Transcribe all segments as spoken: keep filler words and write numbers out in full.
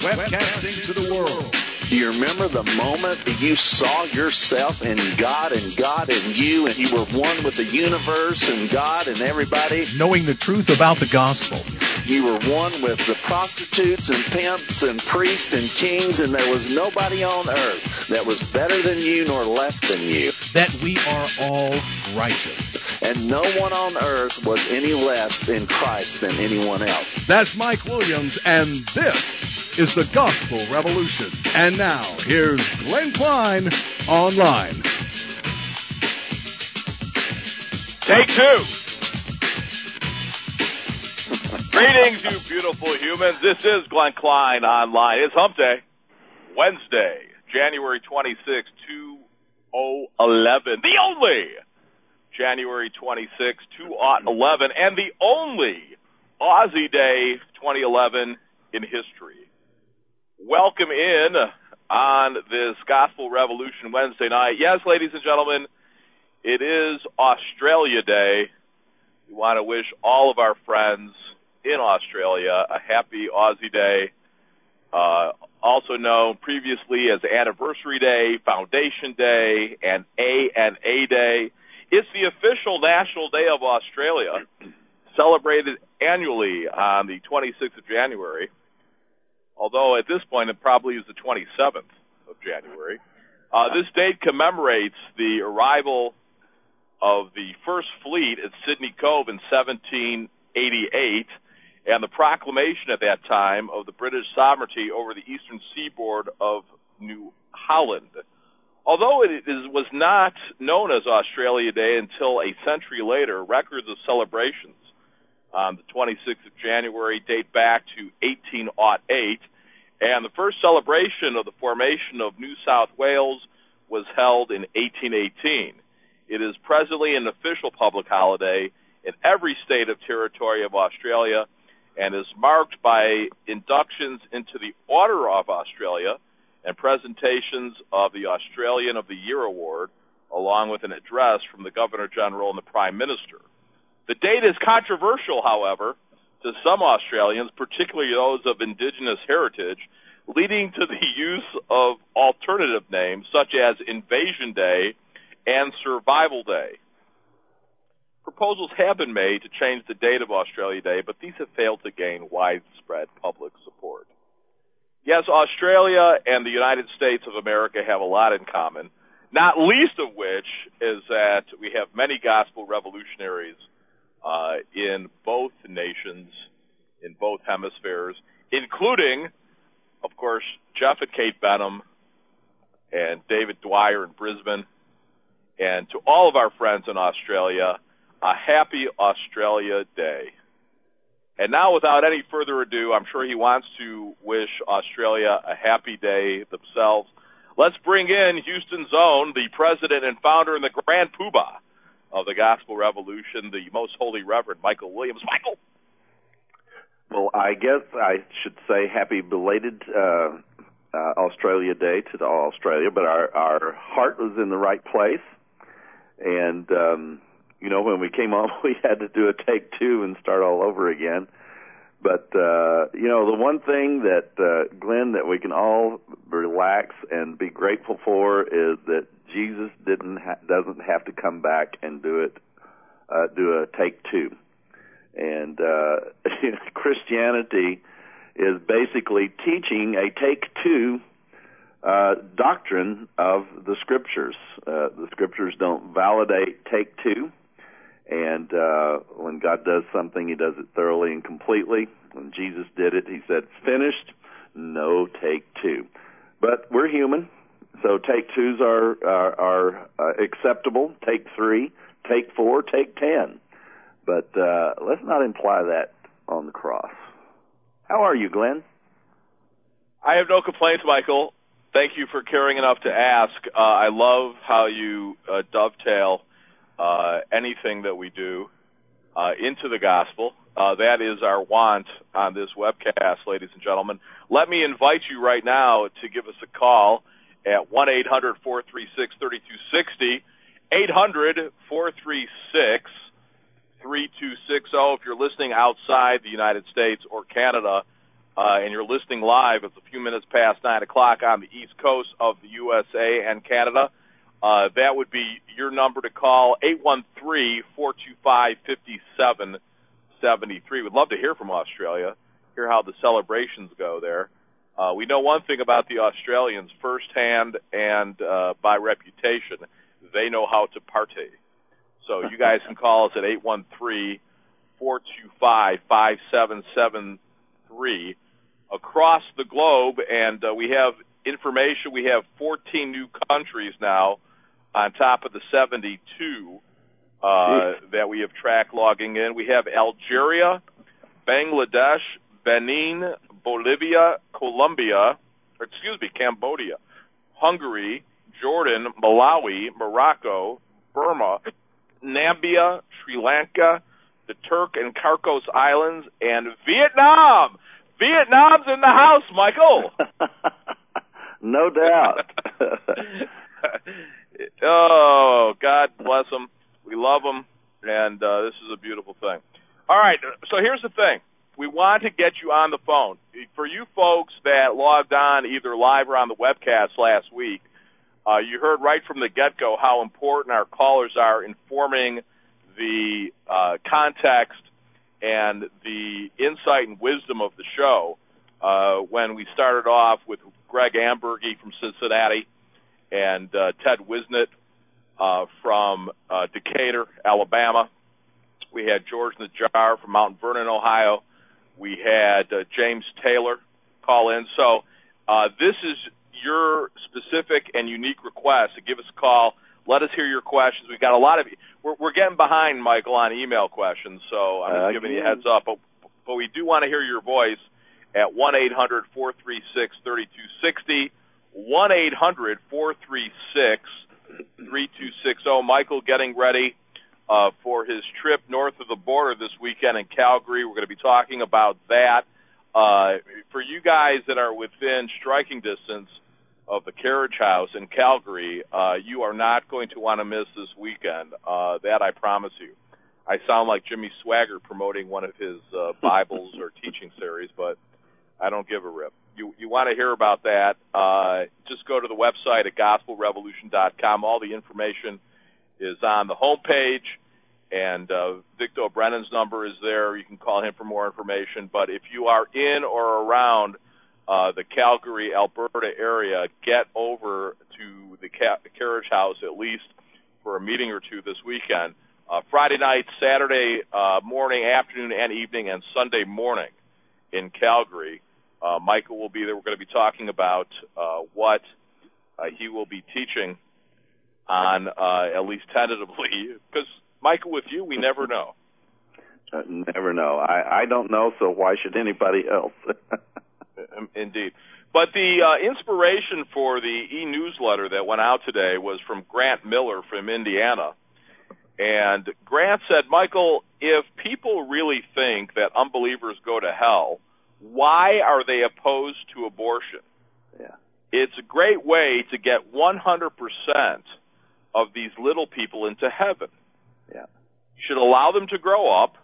webcasting to the world. Do you remember the moment that you saw yourself in God and God in you, and you were one with the universe and God and everybody? Knowing the truth about the gospel. You were one with the prostitutes and pimps and priests and kings, and there was nobody on earth that was better than you nor less than you. That we are all righteous. And no one on earth was any less in Christ than anyone else. That's Mike Williams, and this is the Gospel Revolution. And now, here's Glenn Klein online. Take two. Greetings, you beautiful humans. This is Glenn Klein online. It's Hump Day, Wednesday, January twenty-sixth, two thousand eleven. The only January twenty-sixth, two thousand eleven, and the only Aussie Day twenty eleven in history. Welcome in on this Gospel Revolution Wednesday night. Yes, ladies and gentlemen, it is Australia Day. We want to wish all of our friends in Australia a happy Aussie Day, uh, also known previously as Anniversary Day, Foundation Day, and A N A Day. It's the official National Day of Australia, celebrated annually on the twenty-sixth of January. Although at this point it probably is the twenty-seventh of January. Uh, this date commemorates the arrival of the First Fleet at Sydney Cove in seventeen eighty-eight and the proclamation at that time of the British sovereignty over the eastern seaboard of New Holland. Although it is, was not known as Australia Day until a century later, records of celebrations on the twenty-sixth of January date back to eighteen oh eight, and the first celebration of the formation of New South Wales was held in eighteen eighteen. It is presently an official public holiday in every state of territory of Australia and is marked by inductions into the Order of Australia and presentations of the Australian of the Year Award, along with an address from the Governor-General and the Prime Minister. The date is controversial, however, to some Australians, particularly those of Indigenous heritage, leading to the use of alternative names such as Invasion Day and Survival Day. Proposals have been made to change the date of Australia Day, but these have failed to gain widespread public support. Yes, Australia and the United States of America have a lot in common, not least of which is that we have many gospel revolutionaries Uh, in both nations, in both hemispheres, including, of course, Jeff and Kate Benham and David Dwyer in Brisbane. And to all of our friends in Australia, a happy Australia Day. And now, without any further ado, I'm sure he wants to wish Australia a happy day themselves. Let's bring in Houston's own, the president and founder and the grand poobah of the Gospel Revolution, the Most Holy Reverend Michael Williams. Michael! Well, I guess I should say happy belated uh, uh, Australia Day to all Australia, but our, our heart was in the right place. And, um, you know, when we came on, we had to do a take two and start all over again. But, uh, you know, the one thing that, uh, Glenn, that we can all relax and be grateful for is that Jesus didn't ha- doesn't have to come back and do it, uh, do a take two. And uh, Christianity is basically teaching a take two uh, doctrine of the Scriptures. Uh, the Scriptures don't validate take two. And uh, when God does something, he does it thoroughly and completely. When Jesus did it, he said, "It's finished, no take two." But we're human, so take twos are, are, are uh, acceptable. Take three, take four, take ten. But uh, let's not imply that on the cross. How are you, Glenn? I have no complaints, Michael. Thank you for caring enough to ask. Uh, I love how you uh, dovetail uh, anything that we do uh, into the gospel. Uh, that is our want on this webcast, ladies and gentlemen. Let me invite you right now to give us a call at one eight hundred, four three six, three two six zero, eight hundred, four three six, three two six zero. If you're listening outside the United States or Canada, uh, and you're listening live, it's a few minutes past nine o'clock on the East Coast of the U S A and Canada, uh, that would be your number to call, eight one three, four two five, five seven seven three. We'd love to hear from Australia, hear how the celebrations go there. Uh, we know one thing about the Australians firsthand and uh, by reputation, they know how to party. So you guys can call us at eight one three, four two five, five seven seven three across the globe, and uh, we have information. We have fourteen new countries now on top of the seventy-two uh, that we have track logging in. We have Algeria, Bangladesh, Benin, Bolivia, Colombia, or excuse me, Cambodia, Hungary, Jordan, Malawi, Morocco, Burma, Namibia, Sri Lanka, the Turk and Caicos Islands, and Vietnam. Vietnam's in the house, Michael. No doubt. Oh, God bless them. We love them, and uh, this is a beautiful thing. All right, so here's the thing. We want to get you on the phone. For you folks that logged on either live or on the webcast last week, uh, you heard right from the get-go how important our callers are informing the uh, context and the insight and wisdom of the show. Uh, when we started off with Greg Ambergy from Cincinnati and uh, Ted Wisnett uh, from uh, Decatur, Alabama. We had George Najjar from Mount Vernon, Ohio. We had uh, James Taylor call in. So uh, this is your specific and unique request to give us a call. Let us hear your questions. We've got a lot of we're, we're getting behind, Michael, on email questions, so I'm just uh, giving you a heads up. But, but we do want to hear your voice at one eight hundred, four three six, three two six zero, one eight hundred, four three six, three two six zero. Michael getting ready uh, for his trip north of the border this weekend in Calgary. We're going to be talking about that. Uh, for you guys that are within striking distance of the Carriage House in Calgary, uh, you are not going to want to miss this weekend. Uh, that I promise you. I sound like Jimmy Swaggart promoting one of his uh, Bibles or teaching series, but I don't give a rip. You you want to hear about that, uh, just go to the website at gospel revolution dot com. All the information is on the homepage, and uh, Victor Brennan's number is there. You can call him for more information. But if you are in or around Uh, the Calgary, Alberta area, get over to the Ca- Carriage House at least for a meeting or two this weekend. Uh, Friday night, Saturday uh, morning, afternoon, and evening, and Sunday morning in Calgary. Uh, Michael will be there. We're going to be talking about uh, what uh, he will be teaching on, uh, at least tentatively, because, Michael, with you, we never know. Uh, never know. I, I don't know, so why should anybody else? Indeed. But the uh, inspiration for the e-newsletter that went out today was from Grant Miller from Indiana. And Grant said, Michael, if people really think that unbelievers go to hell, why are they opposed to abortion? Yeah. It's a great way to get one hundred percent of these little people into heaven. Yeah. You should allow them to grow up,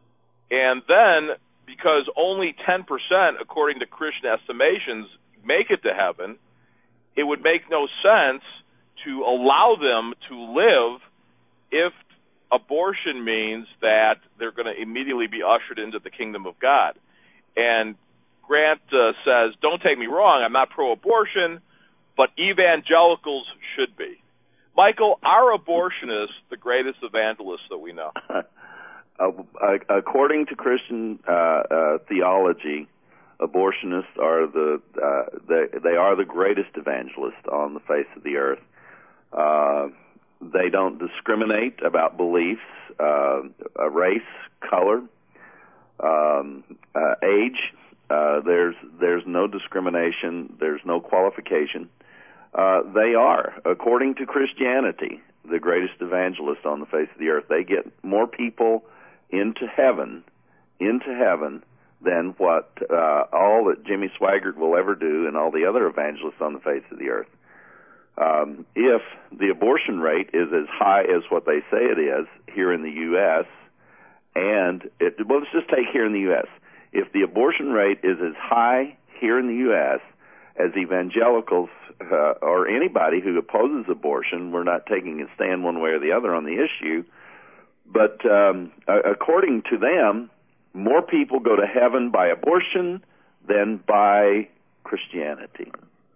and then because only ten percent, according to Christian estimations, make it to heaven, it would make no sense to allow them to live if abortion means that they're going to immediately be ushered into the kingdom of God. And Grant uh, says, don't take me wrong, I'm not pro-abortion, but evangelicals should be. Michael, are abortionists the greatest evangelists that we know? Uh, according to Christian uh, uh, theology, abortionists are the uh, they, they are the greatest evangelists on the face of the earth. Uh, they don't discriminate about beliefs, uh, race, color, um, uh, age. Uh, there's there's no discrimination. There's no qualification. Uh, they are, according to Christianity, the greatest evangelists on the face of the earth. They get more people into heaven, into heaven, than what uh, all that Jimmy Swaggart will ever do and all the other evangelists on the face of the earth. Um, if the abortion rate is as high as what they say it is here in the U S, and it, well, let's just take here in the U S. if the abortion rate is as high here in the U S as evangelicals uh, or anybody who opposes abortion, we're not taking a stand one way or the other on the issue, but um, according to them, more people go to heaven by abortion than by Christianity.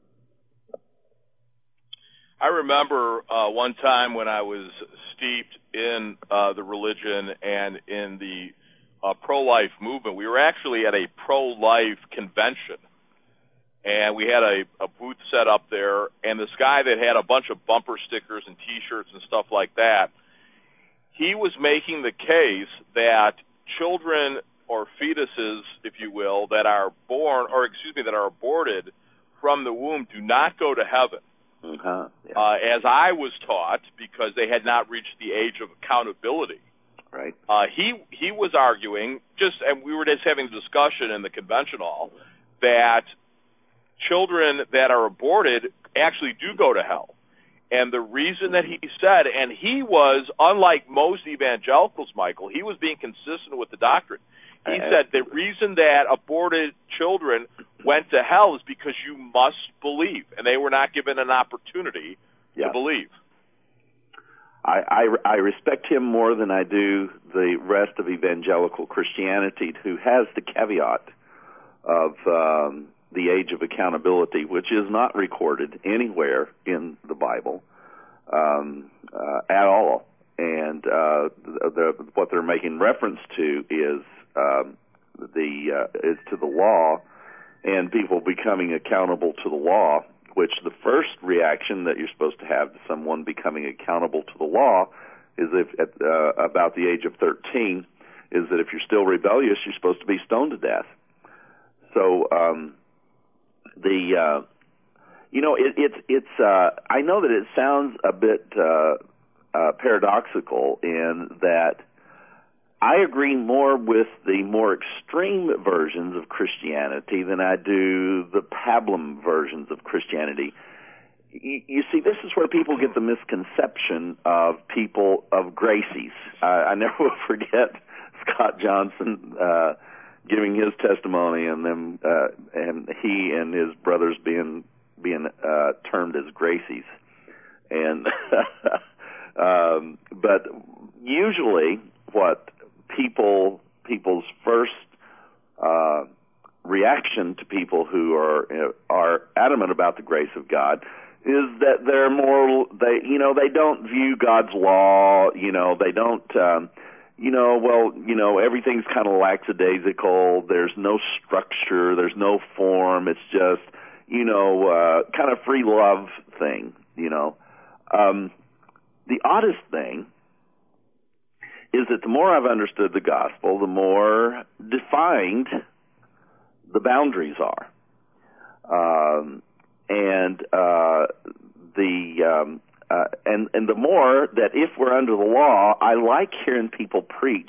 I remember uh, one time when I was steeped in uh, the religion and in the uh, pro-life movement. We were actually at a pro-life convention, and we had a, a booth set up there, and this guy that had a bunch of bumper stickers and T-shirts and stuff like that, he was making the case that children or fetuses, if you will, that are born, or excuse me, that are aborted from the womb do not go to heaven. Uh-huh. Yeah. Uh, as I was taught, because they had not reached the age of accountability. Right. Uh, he he was arguing, just, and we were just having a discussion in the convention hall, that children that are aborted actually do go to hell. And the reason that he said, and he was, unlike most evangelicals, Michael, he was being consistent with the doctrine. He said the reason that aborted children went to hell is because you must believe, and they were not given an opportunity yeah. to believe. I, I, I respect him more than I do the rest of evangelical Christianity, who has the caveat of um, the age of accountability, which is not recorded anywhere in the Bible um, uh, at all. And uh, the, what they're making reference to is Um, the uh, is to the law and people becoming accountable to the law, which the first reaction that you're supposed to have to someone becoming accountable to the law is if at uh, about the age of thirteen is that if you're still rebellious, you're supposed to be stoned to death. So um, the uh, you know it, it's it's uh, I know that it sounds a bit uh, uh, paradoxical in that I agree more with the more extreme versions of Christianity than I do the pablum versions of Christianity. You, you see, this is where people get the misconception of people, of Gracies. Uh, I never will forget Scott Johnson uh, giving his testimony, and them, uh, and he and his brothers being being uh, termed as Gracies. And um, but usually, what people people's first uh, reaction to people who are are adamant about the grace of God is that they're more they you know they don't view God's law, you know they don't um, you know well you know everything's kind of lackadaisical, there's no structure, there's no form, it's just you know uh, kind of free love thing, you know um, the oddest thing is that the more I've understood the gospel, the more defined the boundaries are. Um, and uh, the um, uh, and and the more that if we're under the law, I like hearing people preach.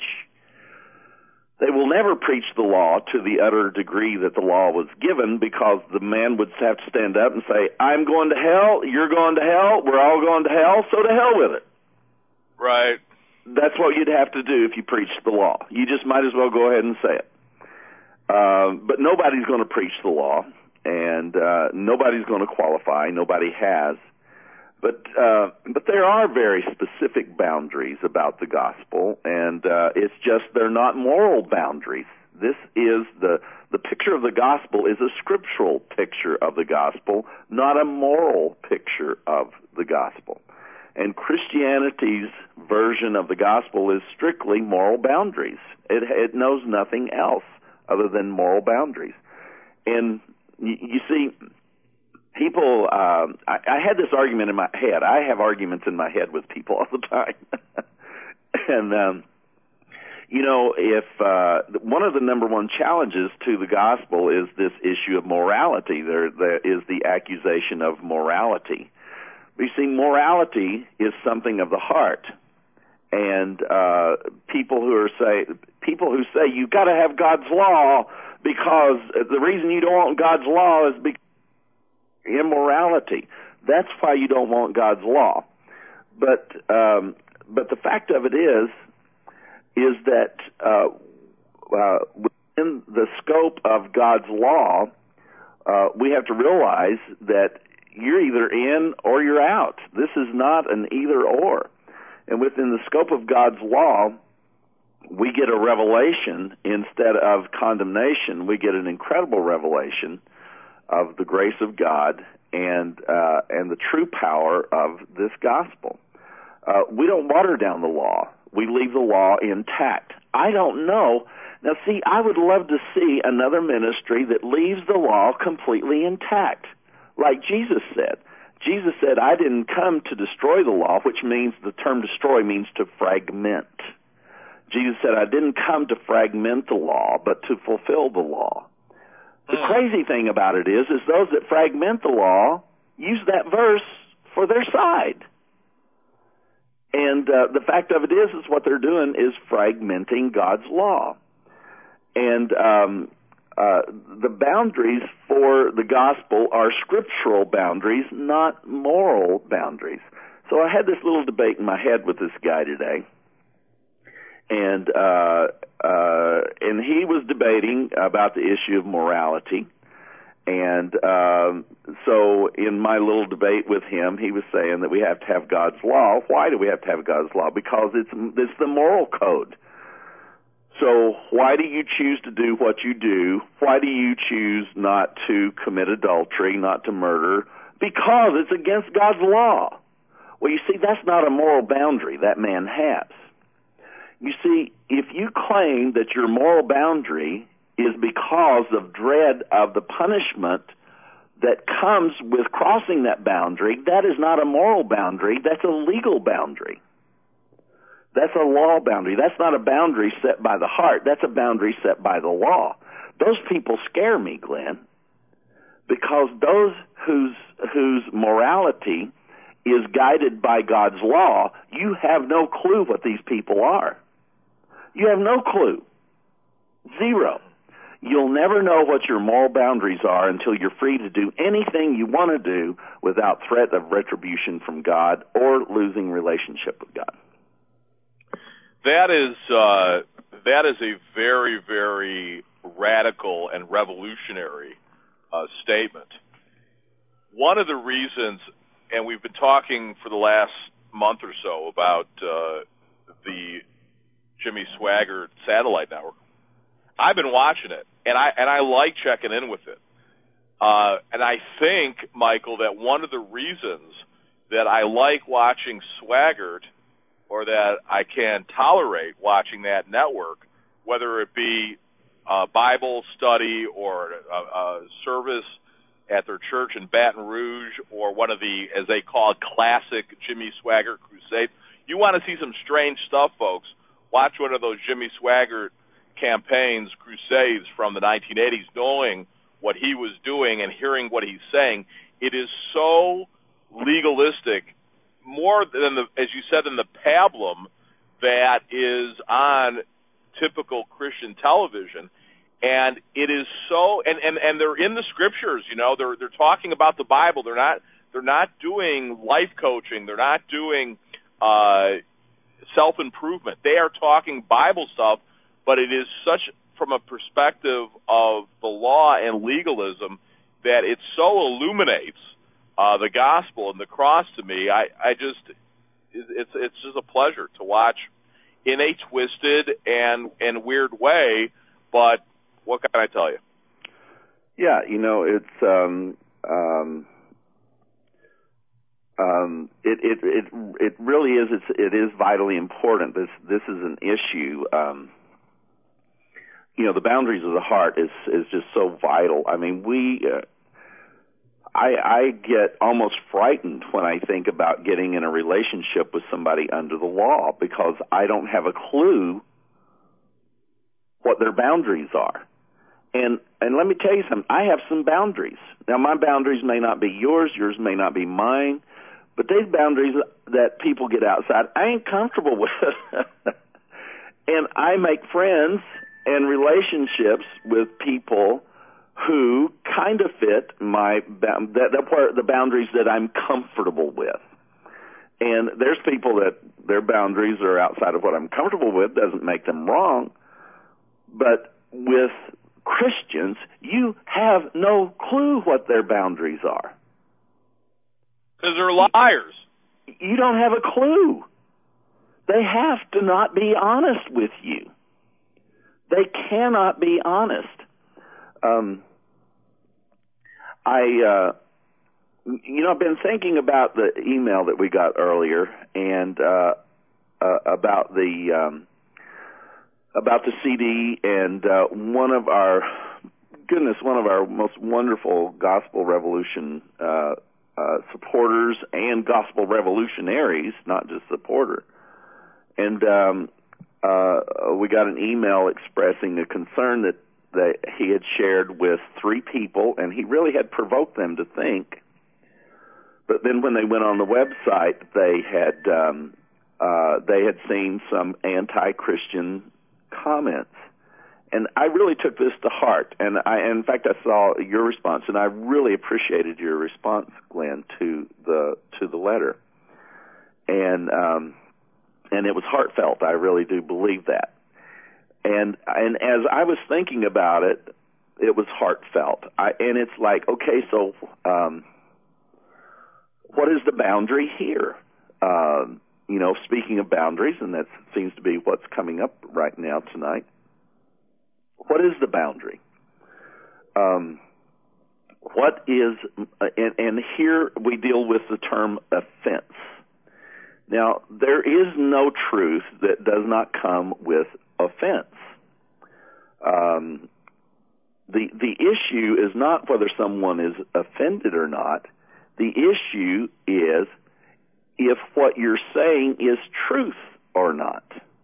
They will never preach the law to the utter degree that the law was given, because the man would have to stand up and say, I'm going to hell, you're going to hell, we're all going to hell, so to hell with it. Right. That's what you'd have to do if you preached the law. You just might as well go ahead and say it. Uh, but nobody's going to preach the law, and uh, nobody's going to qualify. Nobody has. But uh, but there are very specific boundaries about the gospel, and uh, it's just they're not moral boundaries. This is the the picture of the gospel is a scriptural picture of the gospel, not a moral picture of the gospel. And Christianity's version of the gospel is strictly moral boundaries. It, it knows nothing else other than moral boundaries. And you, you see, people, uh, I, I had this argument in my head. I have arguments in my head with people all the time. and, um, you know, if uh, one of the number one challenges to the gospel is this issue of morality, there, there is the accusation of morality. You see, morality is something of the heart, and uh, people who are say people who say you've got to have God's law because the reason you don't want God's law is because immorality. That's why you don't want God's law. But um, but the fact of it is is that uh, uh, within the scope of God's law, uh, we have to realize that you're either in or you're out. This is not an either or. And within the scope of God's law, we get a revelation instead of condemnation. We get an incredible revelation of the grace of God and uh, and the true power of this gospel. Uh, we don't water down the law. We leave the law intact. I don't know. Now, see, I would love to see another ministry that leaves the law completely intact, like Jesus said. Jesus said, I didn't come to destroy the law, which means the term destroy means to fragment. Jesus said, I didn't come to fragment the law, but to fulfill the law. The mm. crazy thing about it is, is those that fragment the law use that verse for their side. And uh, the fact of it is, is what they're doing is fragmenting God's law. And um, uh, the boundaries for the gospel are scriptural boundaries, not moral boundaries. So I had this little debate in my head with this guy today. And uh, uh, and he was debating about the issue of morality. And um, so in my little debate with him, he was saying that we have to have God's law. Why do we have to have God's law? Because it's it's the moral code. So why do you choose to do what you do? Why do you choose not to commit adultery, not to murder? Because it's against God's law. Well, you see, that's not a moral boundary that man has. You see, if you claim that your moral boundary is because of dread of the punishment that comes with crossing that boundary, that is not a moral boundary, that's a legal boundary. That's a law boundary. That's not a boundary set by the heart, that's a boundary set by the law. Those people scare me, Glenn, because those whose whose morality is guided by God's law, you have no clue what these people are. You have no clue. Zero. You'll never know what your moral boundaries are until you're free to do anything you want to do without threat of retribution from God or losing relationship with God. That is uh, that is a very, very radical and revolutionary uh, statement. One of the reasons, and we've been talking for the last month or so about uh, the Jimmy Swaggart satellite network. I've been watching it, and I and I like checking in with it. Uh, and I think, Michael, that one of the reasons that I like watching Swaggart, or that I can tolerate watching that network, whether it be a Bible study or a, a service at their church in Baton Rouge, or one of the, as they call it, classic Jimmy Swaggart crusades. You want to see some strange stuff, folks, watch one of those Jimmy Swaggart campaigns, crusades from the nineteen eighties, knowing what he was doing and hearing what he's saying. It is so legalistic, more than, the, as you said, than the pablum that is on typical Christian television. And it is so, and, and, and they're in the scriptures, you know, they're they're talking about the Bible. They're not they're not doing life coaching. They're not doing uh, self-improvement. They are talking Bible stuff, but it is such from a perspective of the law and legalism that it so illuminates uh, the gospel and the cross to me. I, I just, it's it's just a pleasure to watch in a twisted and, and weird way, but what can I tell you? Yeah, you know, it's um, um, um, it, it it it really is. It's it is vitally important. This this is an issue. Um, you know, the boundaries of the heart is is just so vital. I mean, we. Uh, I, I get almost frightened when I think about getting in a relationship with somebody under the law, because I don't have a clue what their boundaries are. And and let me tell you something, I have some boundaries. Now, my boundaries may not be yours, yours may not be mine, but these boundaries that people get outside, I ain't comfortable with. And I make friends and relationships with people who kind of fit my that, that the boundaries that I'm comfortable with. And there's people that their boundaries are outside of what I'm comfortable with. Doesn't make them wrong, but with Christians, you have no clue what their boundaries are. Because they're liars. You don't have a clue. They have to not be honest with you. They cannot be honest. Um, I, uh, you know, I've been thinking about the email that we got earlier and uh, uh, about the um, about the C D, and uh, one of our goodness, one of our most wonderful Gospel Revolution uh, uh, supporters and Gospel Revolutionaries, not just supporter. And um, uh, we got an email expressing a concern that, that he had shared with three people, and he really had provoked them to think. But then when they went on the website, they had um, uh, they had seen some anti-Christian comments. And I really took this to heart. And I, in fact, I saw your response, and I really appreciated your response, Glenn, to the to the letter. And um, and it was heartfelt. I really do believe that. And and as I was thinking about it, it was heartfelt. I, and it's like, okay, so um, what is the boundary here? Um, you know, speaking of boundaries, and that seems to be what's coming up right now tonight. What is the boundary? Um, what is, and, and here we deal with the term offense. Now, there is no truth that does not come with offense. Um, the the issue is not whether someone is offended or not. The issue is if what you're saying is truth or not.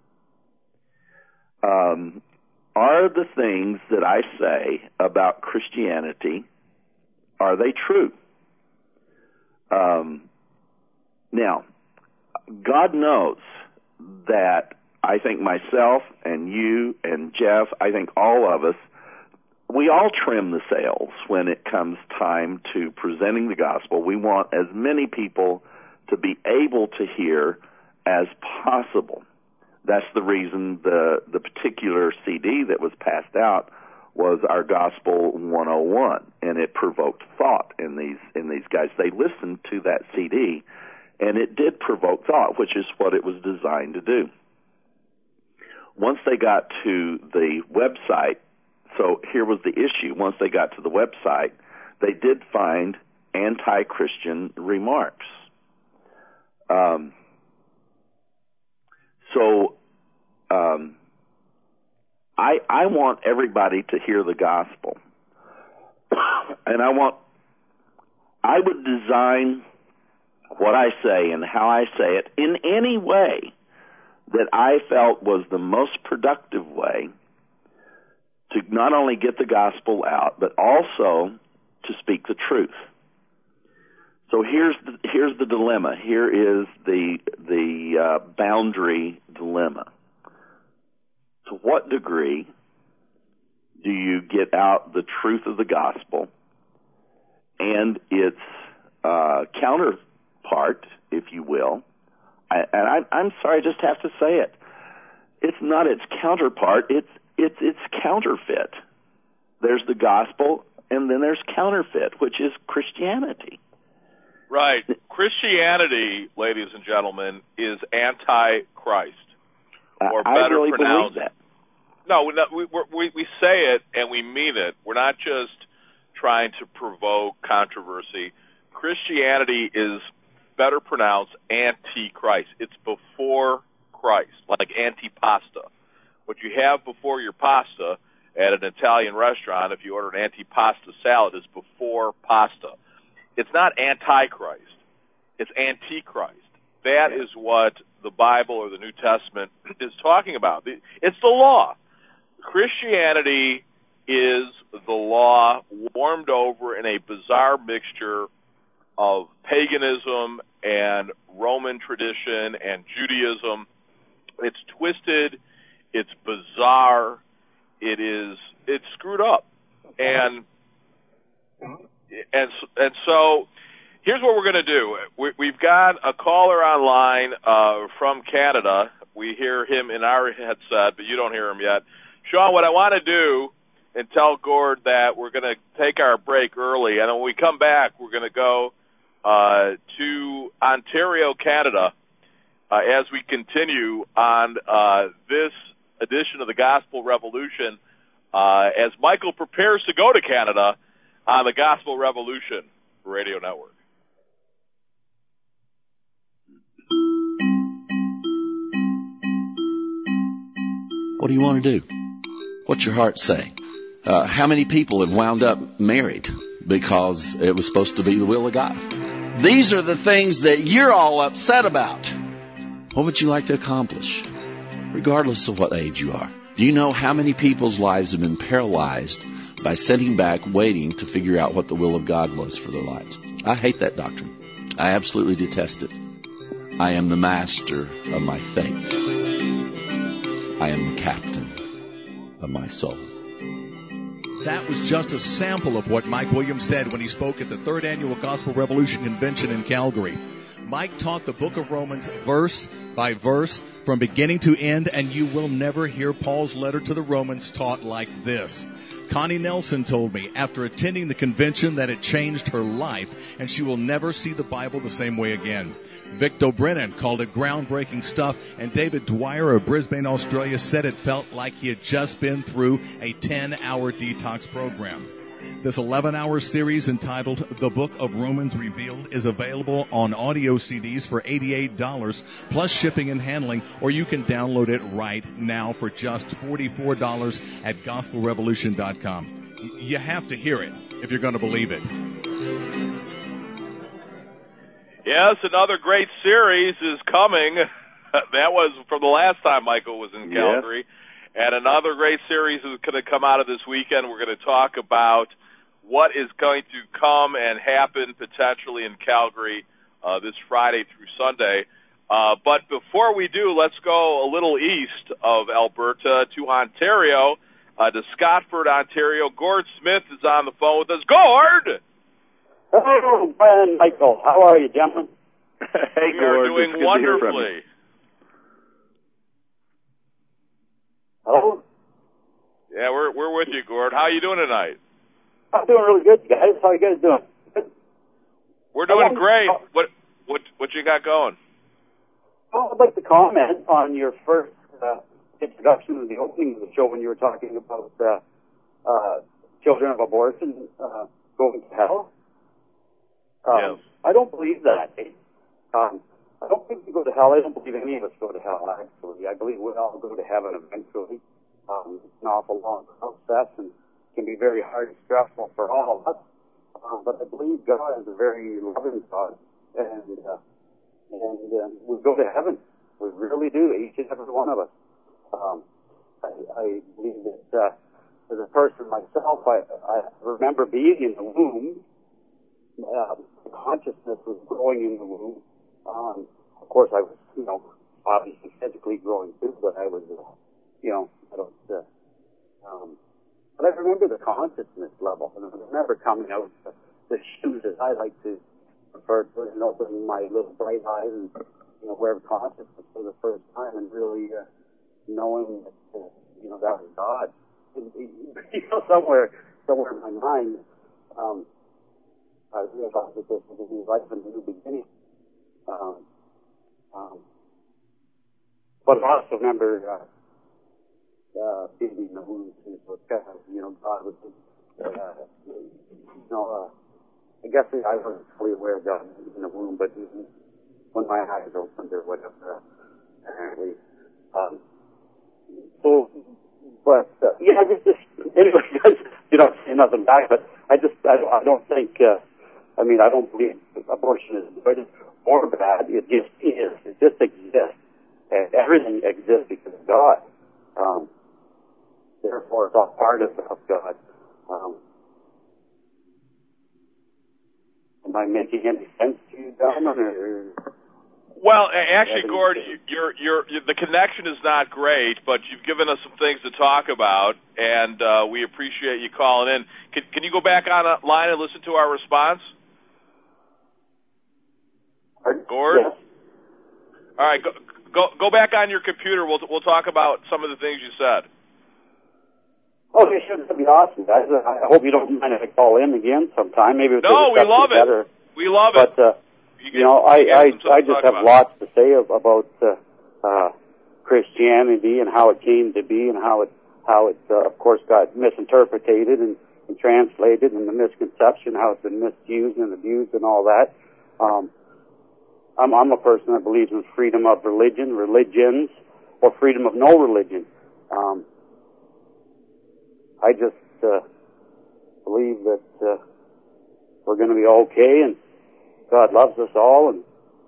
Um, are the things that I say about Christianity, are they true? Um, now, God knows that I think myself and you and Jeff, I think all of us, we all trim the sails when it comes time to presenting the gospel. We want as many people to be able to hear as possible. That's the reason the the particular C D that was passed out was our Gospel one oh one, and it provoked thought in these in these guys. They listened to that C D, and it did provoke thought, which is what it was designed to do. Once they got to the website, so here was the issue. Once they got to the website, they did find anti-Christian remarks. Um, so um, I I want everybody to hear the gospel, and I want I would design what I say and how I say it in any way that I felt was the most productive way to not only get the gospel out, but also to speak the truth. So here's the, here's the dilemma. Here is the the uh, boundary dilemma. To what degree do you get out the truth of the gospel and its uh, counterpart, if you will? I, and I, I'm sorry, I just have to say it. It's not its counterpart. It's it's its counterfeit. There's the gospel, and then there's counterfeit, which is Christianity. Right. Christianity, ladies and gentlemen, is anti-Christ, or I better really pronounced. believe that. No, we, we we say it and we mean it. We're not just trying to provoke controversy. Christianity is better pronounced anti-Christ. It's before Christ, like antipasta. What you have before your pasta at an Italian restaurant, if you order an antipasta salad, is before pasta. It's not anti-Christ. It's antichrist. That is what the Bible or the New Testament is talking about. It's the law. Christianity is the law warmed over in a bizarre mixture of paganism and Roman tradition and Judaism. It's twisted. It's bizarre. It is. It's screwed up. And and and so here's what we're going to do. We, we've got a caller online uh, from Canada. We hear him in our headset, but you don't hear him yet. Sean, what I want to do and tell Gord that we're going to take our break early, and when we come back, we're going to go uh, to Ontario, Canada, uh, as we continue on uh, this edition of the Gospel Revolution, uh, as Michael prepares to go to Canada on the Gospel Revolution Radio Network. What do you want to do? What's your heart say? Uh, how many people have wound up married because it was supposed to be the will of God? These are the things that you're all upset about. What would you like to accomplish, regardless of what age you are? Do you know how many people's lives have been paralyzed by sitting back waiting to figure out what the will of God was for their lives? I hate that doctrine. I absolutely detest it. I am the master of my fate. I am the captain of my soul. That was just a sample of what Mike Williams said when he spoke at the third Annual Gospel Revolution Convention in Calgary. Mike taught the book of Romans verse by verse from beginning to end, and you will never hear Paul's letter to the Romans taught like this. Connie Nelson told me after attending the convention that it changed her life, and she will never see the Bible the same way again. Victor Brennan called it groundbreaking stuff, and David Dwyer of Brisbane, Australia, said it felt like he had just been through a ten-hour detox program. This eleven-hour series entitled The Book of Romans Revealed is available on audio C Ds for eighty-eight dollars plus shipping and handling, or you can download it right now for just forty-four dollars at gospel revolution dot com. You have to hear it if you're going to believe it. Yes, another great series is coming. That was from the last time Michael was in Calgary. Yeah. And another great series is going to come out of this weekend. We're going to talk about what is going to come and happen potentially in Calgary uh, this Friday through Sunday. Uh, but before we do, let's go a little east of Alberta to Ontario, uh, to Scotford, Ontario. Gord Smith is on the phone with us. Gord! Hello, Brian, Michael. How are you, gentlemen? Hey, we Gord. are doing wonderfully. Hello? Yeah, we're we're with you, Gord. How are you doing tonight? I'm doing really good, guys. How are you guys doing? Good? We're doing great. What what what you got going? Well, I'd like to comment on your first uh, introduction in the opening of the show when you were talking about uh, uh, children of abortion uh, going to hell. Um, yes. I don't believe that. Um, I don't think we go to hell. I don't believe any of us go to hell, actually. I believe we all go to heaven eventually. Um, it's an awful long process and can be very hard and stressful for all of us. Um, but I believe God is a very loving God, and uh, and uh, we go to heaven. We really do, each and every one of us. Um, I, I believe that uh, as a person myself, I, I remember being in the womb. Uh, consciousness was growing in the womb. Um, of course, I was, you know, obviously physically growing too, but I was, uh, you know, I don't, uh, um, but I remember the consciousness level, and I remember coming out the, the shoes, as I like to refer to it, and opening my little bright eyes and, you know, wear consciousness for the first time, and really uh, knowing that, uh, you know, that was God. And, you know, somewhere, somewhere in my mind, um, I realized that this was a new life and a new beginning. Um, um, but I also remember uh, uh, being in the womb too, so it's kind of, you know, God was, uh, you know, uh, I guess I wasn't fully aware of God in the womb, but when my eyes opened or whatever, apparently. Um, so, but, uh, yeah, I just, anyway, you don't say nothing back, but I just, I, I don't think, uh, I mean, I don't believe abortion is good or bad. It just is. It just exists. And everything exists because of God. Um, therefore, it's all part of, of God. Um, am I making any sense to you, gentlemen? Or, well, actually, Gord, you're, you're, you're, the connection is not great, but you've given us some things to talk about, and uh, we appreciate you calling in. Can, can you go back on a line and listen to our response? Gord? Yes. All right, go, go go back on your computer. We'll we'll talk about some of the things you said. Okay, sure. That'd be awesome, guys. I hope you don't mind if I call in again sometime. Maybe we'll no, we love it. Better. We love but, it. But uh, you, you know, I I, I just have about. lots to say about uh, uh, Christianity and how it came to be and how it how it uh, of course got misinterpreted and, and translated, and the misconception, how it's been misused and abused and all that. Um, I'm, I'm a person that believes in freedom of religion, religions, or freedom of no religion. Um, I just uh, believe that uh, we're going to be okay, and God loves us all, and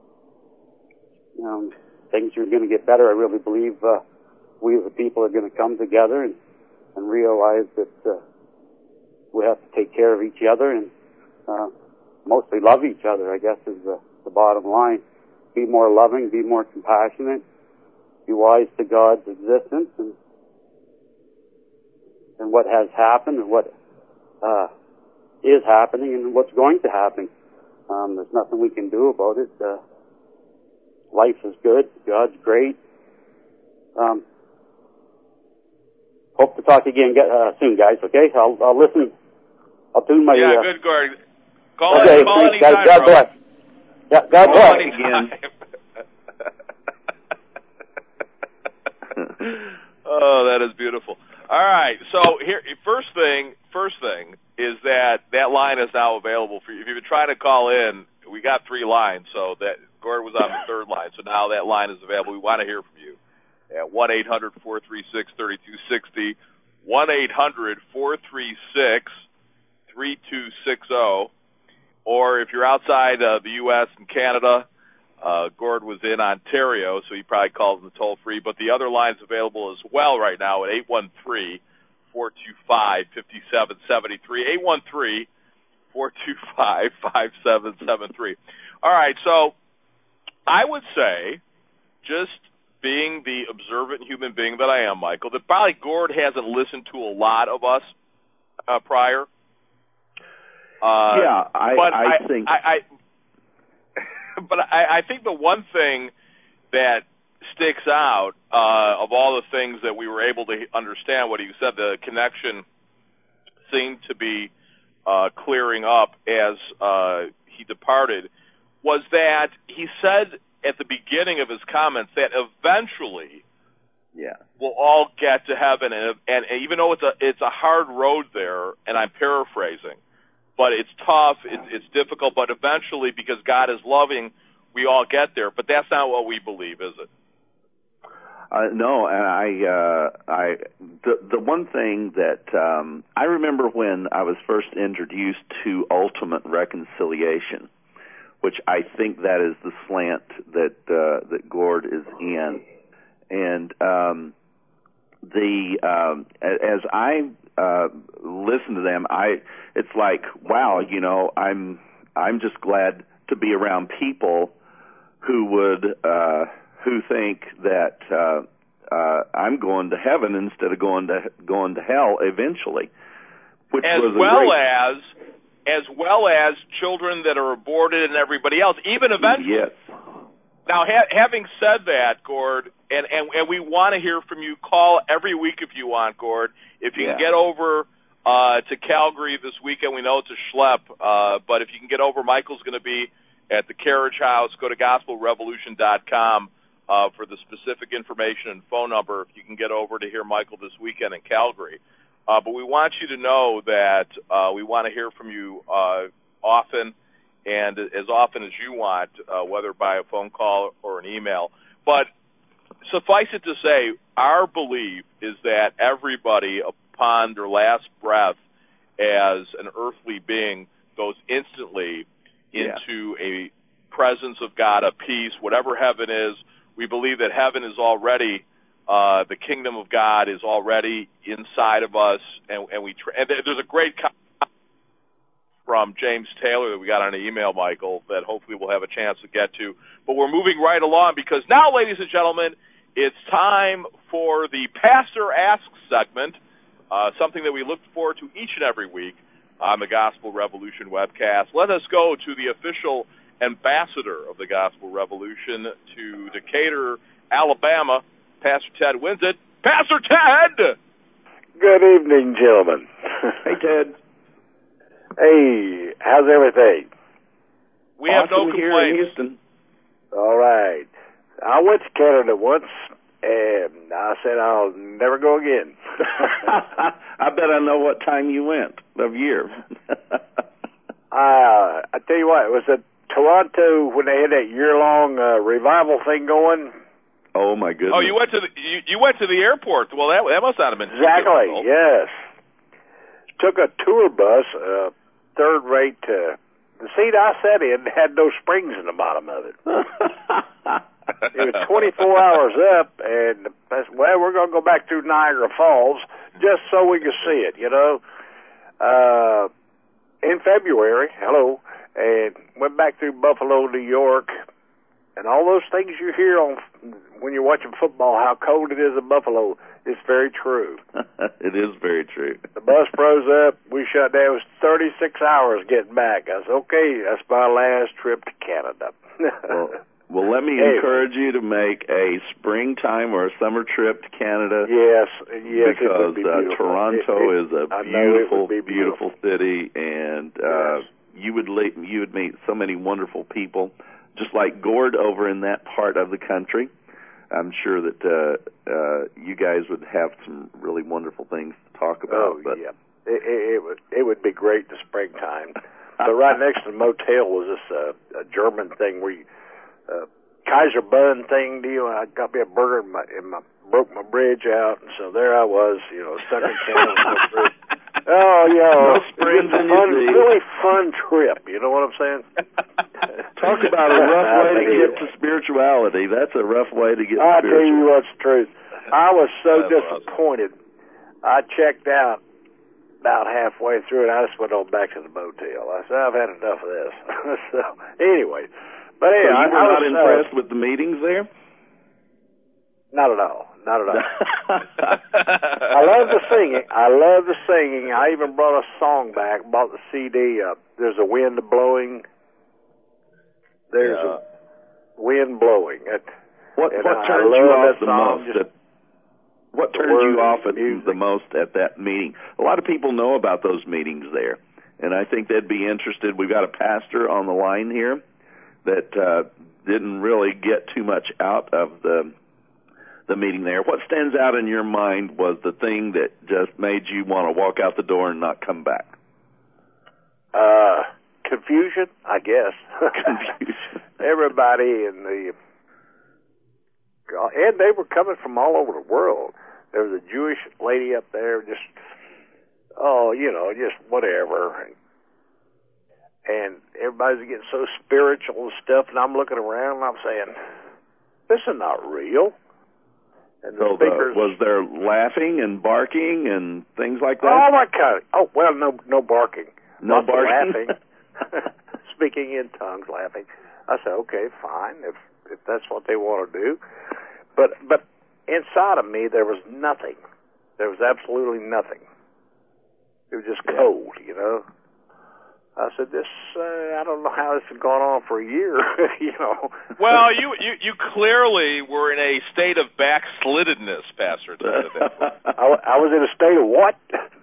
um, things are going to get better. I really believe uh, we as a people are going to come together and, and realize that uh, we have to take care of each other and uh, mostly love each other, I guess, is the, the bottom line. Be more loving, be more compassionate, be wise to God's existence and and what has happened and what uh, is happening and what's going to happen. Um, there's nothing we can do about it. Uh, life is good. God's great. Um, hope to talk again uh, soon, guys, okay? I'll, I'll listen. I'll tune my... Yeah, uh, good, Gordon. Call okay, it, call thanks, anytime, guys. God bro. bless. Yeah, God call bless. Anytime. Oh, that is beautiful. All right, so here, first thing, first thing is that that line is now available for you. If you've been trying to call in, we got three lines, so that Gordon was on the third line, so now that line is available. We want to hear from you at one eight hundred four three six three two six zero, one eight hundred four three six three two six zero, or if you're outside uh, the U S and Canada. Uh, Gord was in Ontario, so he probably calls in the toll-free, but the other line's available as well right now at eight one three, four two five, five seven seven three, eight one three, four two five, five seven seven three. All right, so I would say, just being the observant human being that I am, Michael, that probably Gord hasn't listened to a lot of us uh, prior. Uh, yeah, I, but I, I think... I, I, But I, I think the one thing that sticks out uh, of all the things that we were able to understand, what he said, the connection seemed to be uh, clearing up as uh, he departed, was that he said at the beginning of his comments that eventually yeah. we'll all get to heaven, and, and, and even though it's a it's a hard road there, and I'm paraphrasing, but it's tough, it's, it's difficult, but eventually, because God is loving, we all get there. But that's not what we believe, is it? Uh, no, and I, uh, I, the the one thing that um, I remember when I was first introduced to ultimate reconciliation, which I think that is the slant that uh, that Gord is in, and um, the um, as I uh, listen to them, I it's like, wow, you know, I'm I'm just glad to be around people who would uh, who think that uh, uh, I'm going to heaven instead of going to going to hell eventually, which as was a well great... as as well as children that are aborted and everybody else, even eventually. Yes. Now, ha- having said that, Gord, and, and, and we want to hear from you. Call every week if you want, Gord. If you Yeah. can get over uh, to Calgary this weekend, we know it's a schlep, uh, but if you can get over, Michael's going to be at the Carriage House. Go to gospel revolution dot com uh, for the specific information and phone number if you can get over to hear Michael this weekend in Calgary. Uh, but we want you to know that uh, we want to hear from you uh, often, and as often as you want, uh, whether by a phone call or an email. But suffice it to say, our belief is that everybody, upon their last breath as an earthly being, goes instantly into yeah. a presence of God, a peace, whatever heaven is. We believe that heaven is already, uh, the kingdom of God is already inside of us, and, and we. Tra- and there's a great comment from James Taylor that we got on an email, Michael, that hopefully we'll have a chance to get to. But we're moving right along because now, ladies and gentlemen, it's time for the Pastor Asks segment, uh, something that we look forward to each and every week on the Gospel Revolution webcast. Let us go to the official ambassador of the Gospel Revolution to Decatur, Alabama, Pastor Ted Winsett. Pastor Ted! Good evening, gentlemen. Hey, Ted. Hey, how's everything? We have no Awesome here in complaints. Houston. All right. I went to Canada once, and I said I'll never go again. I bet I know what time you went of year. uh, I tell you what, it was at Toronto when they had that year-long uh, revival thing going. Oh my goodness! Oh, you went to the you, you went to the airport. Well, that that must not have been too Exactly. difficult. Yes. Took a tour bus, uh, third rate. Uh, the seat I sat in had no springs in the bottom of it. It was twenty-four hours up, and I said, well, we're going to go back through Niagara Falls just so we can see it, you know. Uh, in February, hello, and went back through Buffalo, New York, and all those things you hear on when you're watching football, how cold it is in Buffalo, is very true. It is very true. The bus froze up. We shut down. It was thirty-six hours getting back. I said, okay, that's my last trip to Canada. well, well, let me Hey. encourage you to make a springtime or a summer trip to Canada. Yes, yes, it because would be uh, beautiful. Toronto It- it- is a I know it beautiful, would be beautiful city, and uh, Yes. you would le- you would meet so many wonderful people, just like Gord over in that part of the country. I'm sure that uh, uh, you guys would have some really wonderful things to talk about. Oh, but yeah. It, it, it would it would be great in the springtime. But right next to the motel was this uh, a German thing where you, uh, Kaiser Bun thing deal. I got me a burger and my, and my broke my bridge out, and so there I was, you know, stuck in Canada. with no bridge. Oh, yeah, No it was springs a in your fun, sea. really fun trip. You know what I'm saying? talk about a rough way to get to spirituality. That's a rough way to get I tell spiritual. you what's the truth. I was so That's disappointed. I checked out about halfway through it. I just went on back to the motel. I said, I've had enough of this. So anyway, but So anyway, you I, were I not was, impressed uh, with the meetings there? Not at all. Not at all. I love the singing. I love the singing. I even brought a song back. Bought the C D. Uh, There's a wind blowing. There's Yeah. a wind blowing. It, What and what I turned you love off that the song, most? just At, what the turned you words off and at music. the most at that meeting? A lot of people know about those meetings there, and I think they'd be interested. We've got a pastor on the line here that uh, didn't really get too much out of the the meeting there. What stands out in your mind was the thing that just made you want to walk out the door and not come back? Uh, confusion, I guess. Confusion. Everybody in the, and they were coming from all over the world. There was a Jewish lady up there, just, oh, you know, just whatever. And everybody's getting so spiritual and stuff, and I'm looking around and I'm saying, this is not real. And the So the, speakers, was there laughing and barking and things like that? oh my God! Oh well, no, no barking, No Lots of barking? laughing, speaking in tongues, laughing. I said, okay, fine, if if that's what they want to do. But but inside of me, there was nothing. There was absolutely nothing. It was just Yeah. cold, you know. I said, this, uh, I don't know how this has gone on for a year, you know. Well, you, you you clearly were in a state of backsliddedness, Pastor. Ted, at that point. I, wa- I was in a state of what?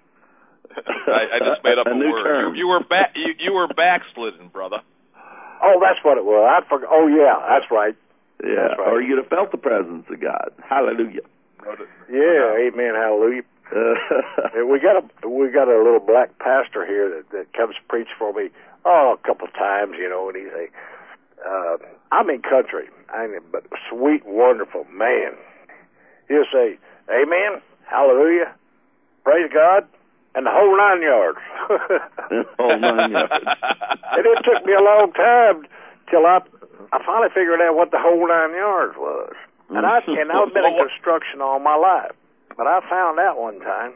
I, I just made up A a, new word. term. You, you were back. You, you were backslidden, brother. Oh, that's what it was. I forgot. Oh, yeah, that's right. Yeah, That's right. or you'd have felt the presence of God. Hallelujah. Yeah, amen, hallelujah. And we got a we got a little black pastor here that, that comes preach for me oh a couple of times, you know, and he say, uh, I'm in country, I mean, but sweet, wonderful man. He'll say, amen, hallelujah, praise God, and the whole nine yards. Whole nine yards. And it took me a long time till I I finally figured out what the whole nine yards was. And I and I've been in construction all my life. But I found out one time,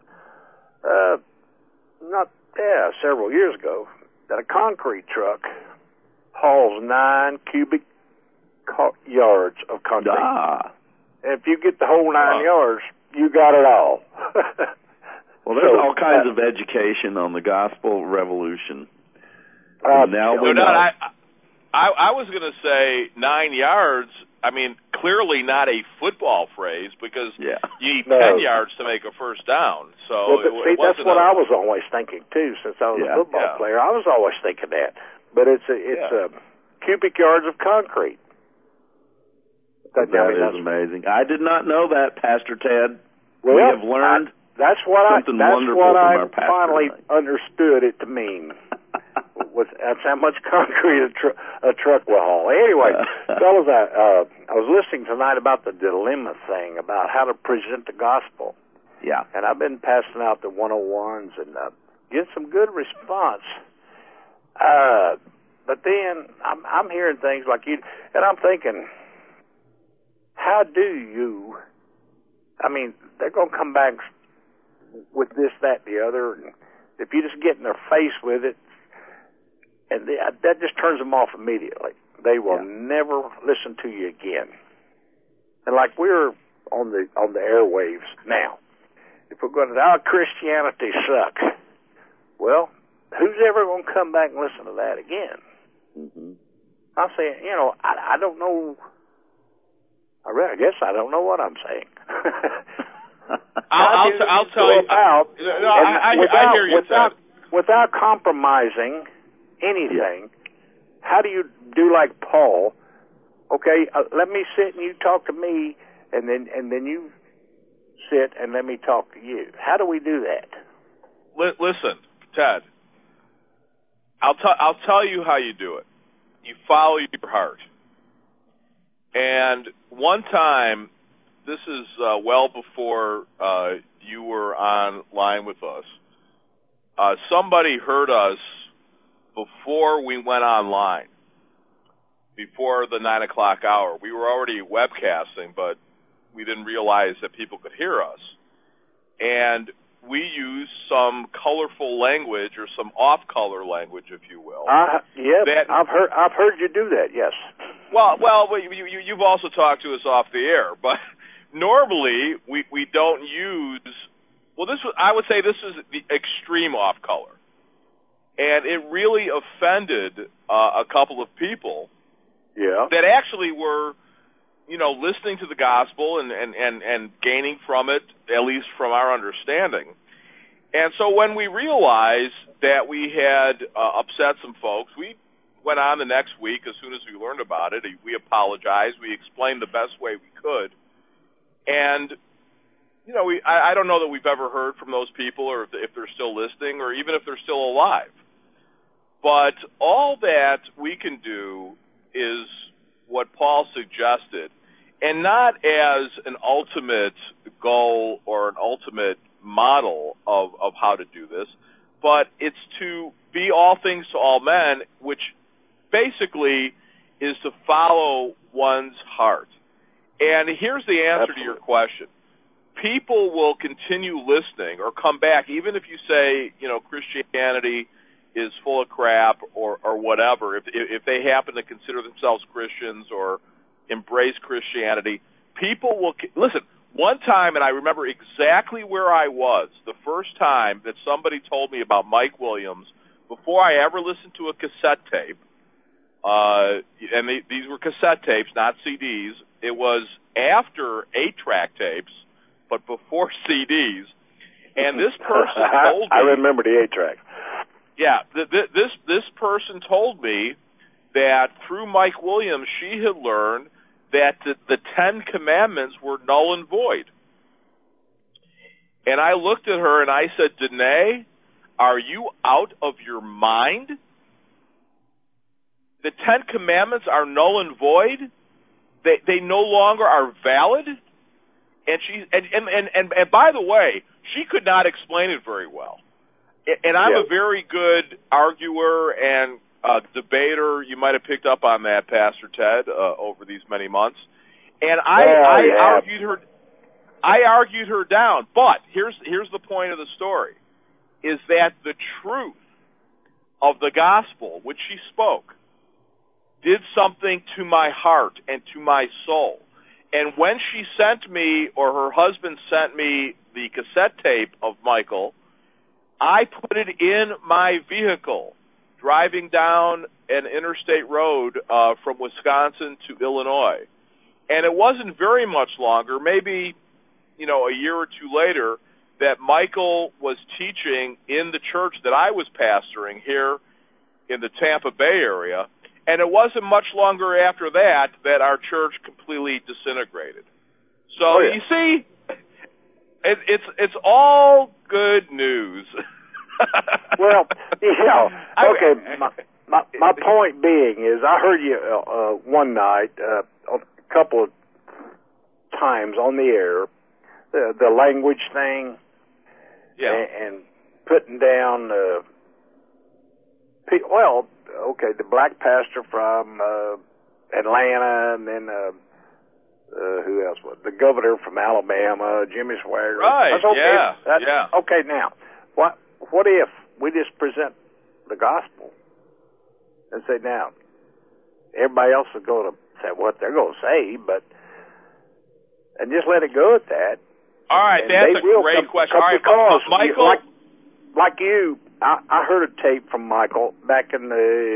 uh, not, yeah, several years ago, that a concrete truck hauls nine cubic co- yards of concrete. Ah. And if you get the whole nine Oh. yards, you got it all. Well, there's So, all kinds uh, of education on the gospel revolution. Uh, And now No we doubt. know. I, I I was going to say nine yards. I mean, clearly not a football phrase because Yeah. you need No. ten yards to make a first down. So Well, but it, see, it that's wasn't what a, I was always thinking too. Since I was Yeah, a football yeah. player, I was always thinking that. But it's a, it's Yeah. a cubic yards of concrete. That I mean, is that's- amazing. I did not know that, Pastor Ted. Well, we have learned I, that's what I. something That's wonderful what from I our pastor finally tonight. understood it to mean. Was that's how much concrete a, tr- a truck will haul. Anyway, fellas, I uh, I was listening tonight about the dilemma thing about how to present the gospel. Yeah. And I've been passing out the one oh ones and uh, getting some good response. Uh, but then I'm, I'm hearing things like you, and I'm thinking, how do you? I mean, they're going to come back with this, that, the other. And if you just get in their face with it, and they, that just turns them off immediately. They will Yeah. never listen to you again. And like we're on the on the airwaves now. If we're going to, oh, Christianity sucks. Well, who's ever going to come back and listen to that again? Mm-hmm. I'm saying, you know, I, I don't know. I, really, I guess I don't know what I'm saying. I'll, I'll, t- I'll tell you. About, No, I, I, without, I hear you, without, Ted. without compromising anything, how do you do like Paul? Okay, uh, let me sit and you talk to me, and then and then you sit and let me talk to you. How do we do that? Li- listen, Ted. I'll tell I'll tell you how you do it. You follow your heart. And one time, this is uh, well before uh, you were online with us. Uh, somebody heard us before we went online, before the nine o'clock hour. We were already webcasting, but we didn't realize that people could hear us. And we used some colorful language or some off-color language, if you will. Uh, yeah, That- I've heard I've heard you do that. Yes. Well, well, you, you, you've also talked to us off the air, but normally we, we don't use. Well, this was, I would say this is the extreme off color, and it really offended uh, a couple of people Yeah. that actually were, you know, listening to the gospel and, and, and, and gaining from it, at least from our understanding. And so when we realized that we had uh, upset some folks, we went on the next week as soon as we learned about it. We apologized. We explained the best way we could. And, you know, we I, I don't know that we've ever heard from those people or if, if they're still listening or even if they're still alive. But all that we can do is what Paul suggested, and not as an ultimate goal or an ultimate model of, of how to do this, but it's to be all things to all men, which basically is to follow one's heart. And here's the answer Absolutely. to your question. People will continue listening or come back, even if you say, you know, Christianity is full of crap or, or whatever. If, if they happen to consider themselves Christians or embrace Christianity, people will – listen, one time, and I remember exactly where I was, the first time that somebody told me about Mike Williams before I ever listened to a cassette tape, uh, and they, these were cassette tapes, not C Ds. It was after eight-track tapes, but before C Ds. And this person told me... I remember the eight-track. Yeah, th- th- this this person told me that through Mike Williams, she had learned that the, the Ten Commandments were null and void. And I looked at her and I said, Danae, are you out of your mind? The Ten Commandments are null and void? They they no longer are valid? And she and and, and, and, and by the way, she could not explain it very well. And I'm yeah. a very good arguer and uh, debater. You might have picked up on that, Pastor Ted, uh, over these many months. And I, well, I yeah. argued her. I argued her down. But here's here's the point of the story: is that the truth of the gospel, which she spoke, did something to my heart and to my soul. And when she sent me, or her husband sent me, the cassette tape of Michael, I put it in my vehicle, driving down an interstate road uh, from Wisconsin to Illinois. And it wasn't very much longer, maybe, you know, a year or two later, that Michael was teaching in the church that I was pastoring here in the Tampa Bay area. And it wasn't much longer after that that our church completely disintegrated. So, oh, yeah. you see, it, it's it's all good news. Well, you know, okay, my, my, my point being is I heard you uh, one night, uh, a couple of times on the air, the, the language thing, yeah. and, and putting down, uh, well, okay, the black pastor from uh, Atlanta, and then uh, uh, who else was the governor from Alabama, Jimmy Swaggart. Right? Okay. Yeah. That's, yeah. Okay. Now, what what if we just present the gospel and say, now everybody else is going to say what they're going to say, but and just let it go at that. All right, that's a great come, question. Come All right, because Michael, like, like you. I, I heard a tape from Michael back in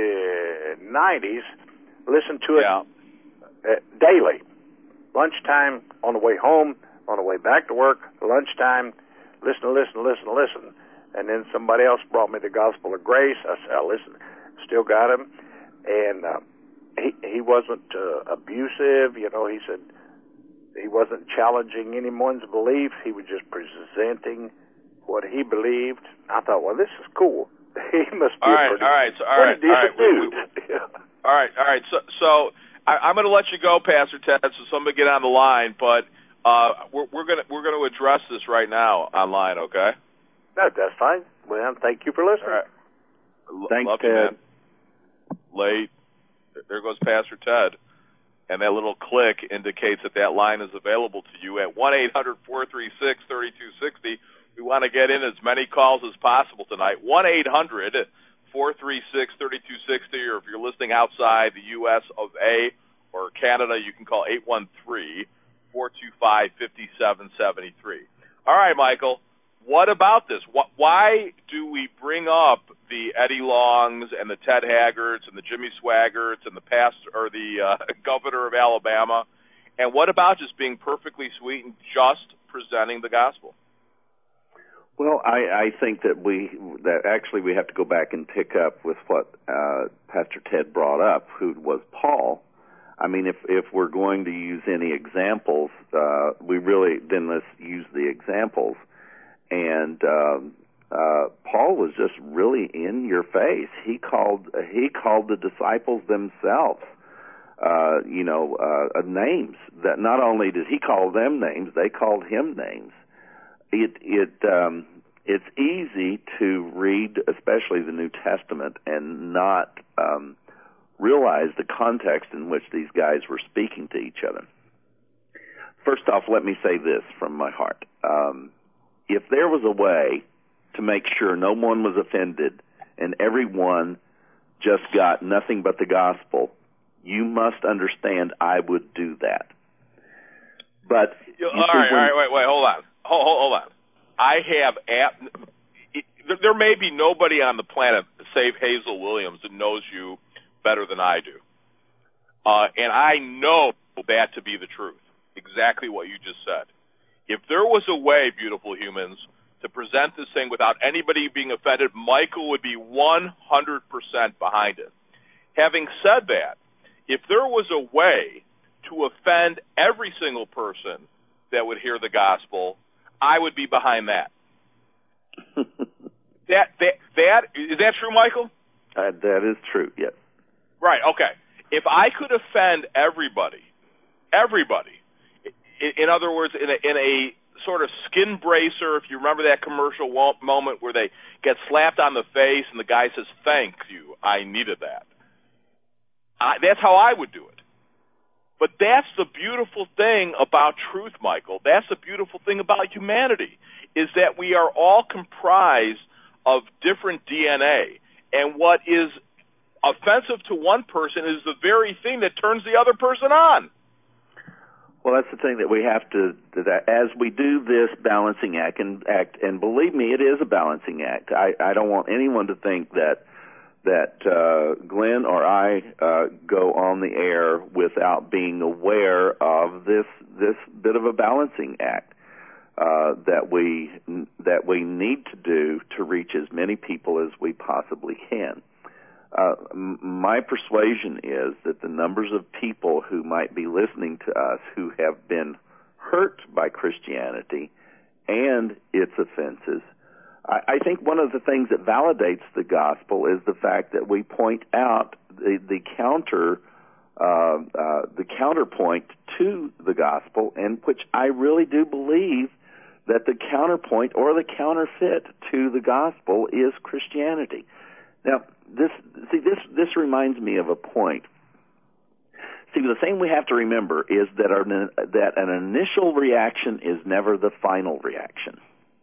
the nineties. Listened to it yeah. uh, daily. Lunchtime, on the way home, on the way back to work, lunchtime, listen, listen, listen, listen. And then somebody else brought me the Gospel of Grace. I said, I listen, still got him. And uh, he, he wasn't uh, abusive. You know, he said he wasn't challenging anyone's belief. He was just presenting what he believed. I thought, well, this is cool. He must be all right, a pretty, all right, so, all pretty right, all right. decent We, dude. we, all right, all right. So, so I, I'm going to let you go, Pastor Ted. So somebody get on the line, but uh, we're, we're going to we're going to address this right now online. Okay? No, that's fine. Well, thank you for listening. All right. Thanks, Love Ted. You, man. Late. There goes Pastor Ted. And that little click indicates that that line is available to you at one eight hundred four three six three two six zero. We want to get in as many calls as possible tonight. one eight hundred four three six three two six zero, or if you're listening outside the U S of A or Canada, you can call eight one three four two five five seven seven three. All right, Michael, what about this? Why do we bring up the Eddie Longs and the Ted Haggards and the Jimmy Swaggarts and the pastor or the uh, governor of Alabama? And what about just being perfectly sweet and just presenting the gospel? Well, I, I think that we that actually we have to go back and pick up with what uh, Pastor Ted brought up, who was Paul. I mean, if if we're going to use any examples, uh, we really then let's use the examples. And um, uh, Paul was just really in your face. He called he called the disciples themselves, uh, you know, uh, names. That not only did he call them names, they called him names. It it um, it's easy to read, especially the New Testament, and not um, realize the context in which these guys were speaking to each other. First off, let me say this from my heart: um, if there was a way to make sure no one was offended and everyone just got nothing but the gospel, you must understand I would do that. But all right, all right, wait, wait, hold on. Hold, hold on. I have app. There may be nobody on the planet, save Hazel Williams, that knows you better than I do, uh, and I know that to be the truth. Exactly what you just said. If there was a way, beautiful humans, to present this thing without anybody being offended, Michael would be one hundred percent behind it. Having said that, if there was a way to offend every single person that would hear the gospel, I would be behind that. that that that is that true, Michael? Uh, that is true. Yes. Right. Okay. If I could offend everybody, everybody, in, in other words, in a, in a sort of skin bracer, if you remember that commercial moment where they get slapped on the face and the guy says, "Thank you, I needed that." I, that's how I would do it. But that's the beautiful thing about truth, Michael. That's the beautiful thing about humanity, is that we are all comprised of different D N A. And what is offensive to one person is the very thing that turns the other person on. Well, that's the thing that we have to, that as we do this balancing act, and, act, and believe me, it is a balancing act. I, I don't want anyone to think that that uh, Glenn or I uh, go on the air without being aware of this this bit of a balancing act uh, that we that we need to do to reach as many people as we possibly can. Uh, m- my persuasion is that the numbers of people who might be listening to us who have been hurt by Christianity and its offenses, I, I think one of the things that validates the gospel is the fact that we point out the, the counter, uh, uh, the counterpoint to the gospel, and which I really do believe that the counterpoint or the counterfeit to the gospel is Christianity. Now, this see this this reminds me of a point. See, the thing we have to remember is that our, that an initial reaction is never the final reaction.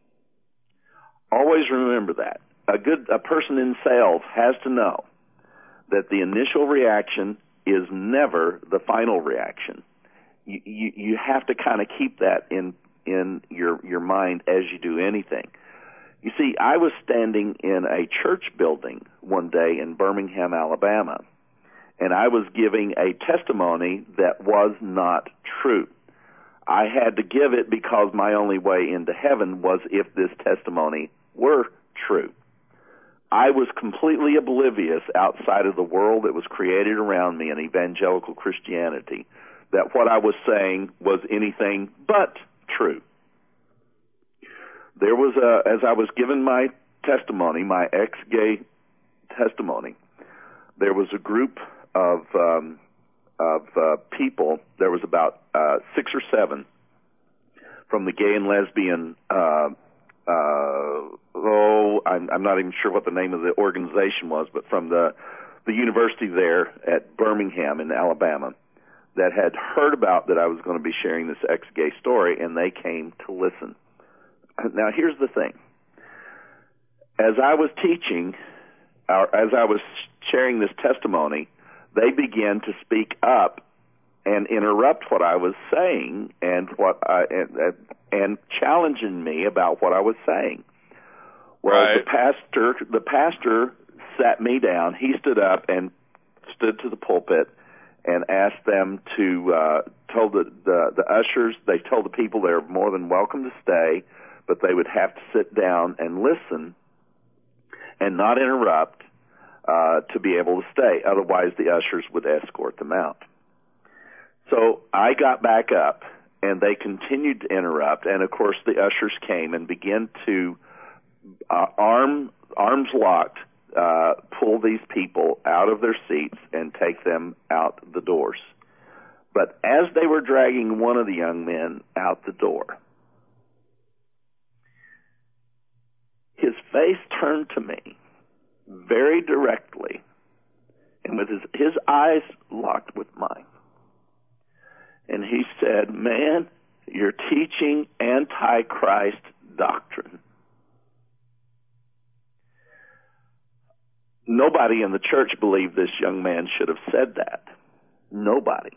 Always remember that. A good a person in sales has to know that the initial reaction is never the final reaction. You you, you have to kind of keep that in in your your mind as you do anything. You see, I was standing in a church building one day in Birmingham, Alabama, and I was giving a testimony that was not true. I had to give it because my only way into heaven was if this testimony were true. I was completely oblivious outside of the world that was created around me in evangelical Christianity that what I was saying was anything but true. There was a, as I was given my testimony, my ex-gay testimony, there was a group of um, of uh, people. There was about uh, six or seven from the gay and lesbian. Uh, uh, oh, I'm, I'm not even sure what the name of the organization was, but from the the university there at Birmingham in Alabama, that had heard about that I was going to be sharing this ex-gay story, and they came to listen. Now, here's the thing. As I was teaching, or as I was sharing this testimony, they began to speak up and interrupt what I was saying and what I, and, and challenging me about what I was saying. Well, right. the pastor, the pastor sat me down. He stood up and stood to the pulpit and asked them to uh, told the, the the ushers. They told the people they're more than welcome to stay, but they would have to sit down and listen and not interrupt uh, to be able to stay. Otherwise, the ushers would escort them out. So I got back up, and they continued to interrupt. And, of course, the ushers came and began to, uh, arm arms locked, uh, pull these people out of their seats and take them out the doors. But as they were dragging one of the young men out the door, his face turned to me very directly, and with his, his eyes locked with mine. And he said, "Man, you're teaching Antichrist doctrine." Nobody in the church believed this young man should have said that. Nobody.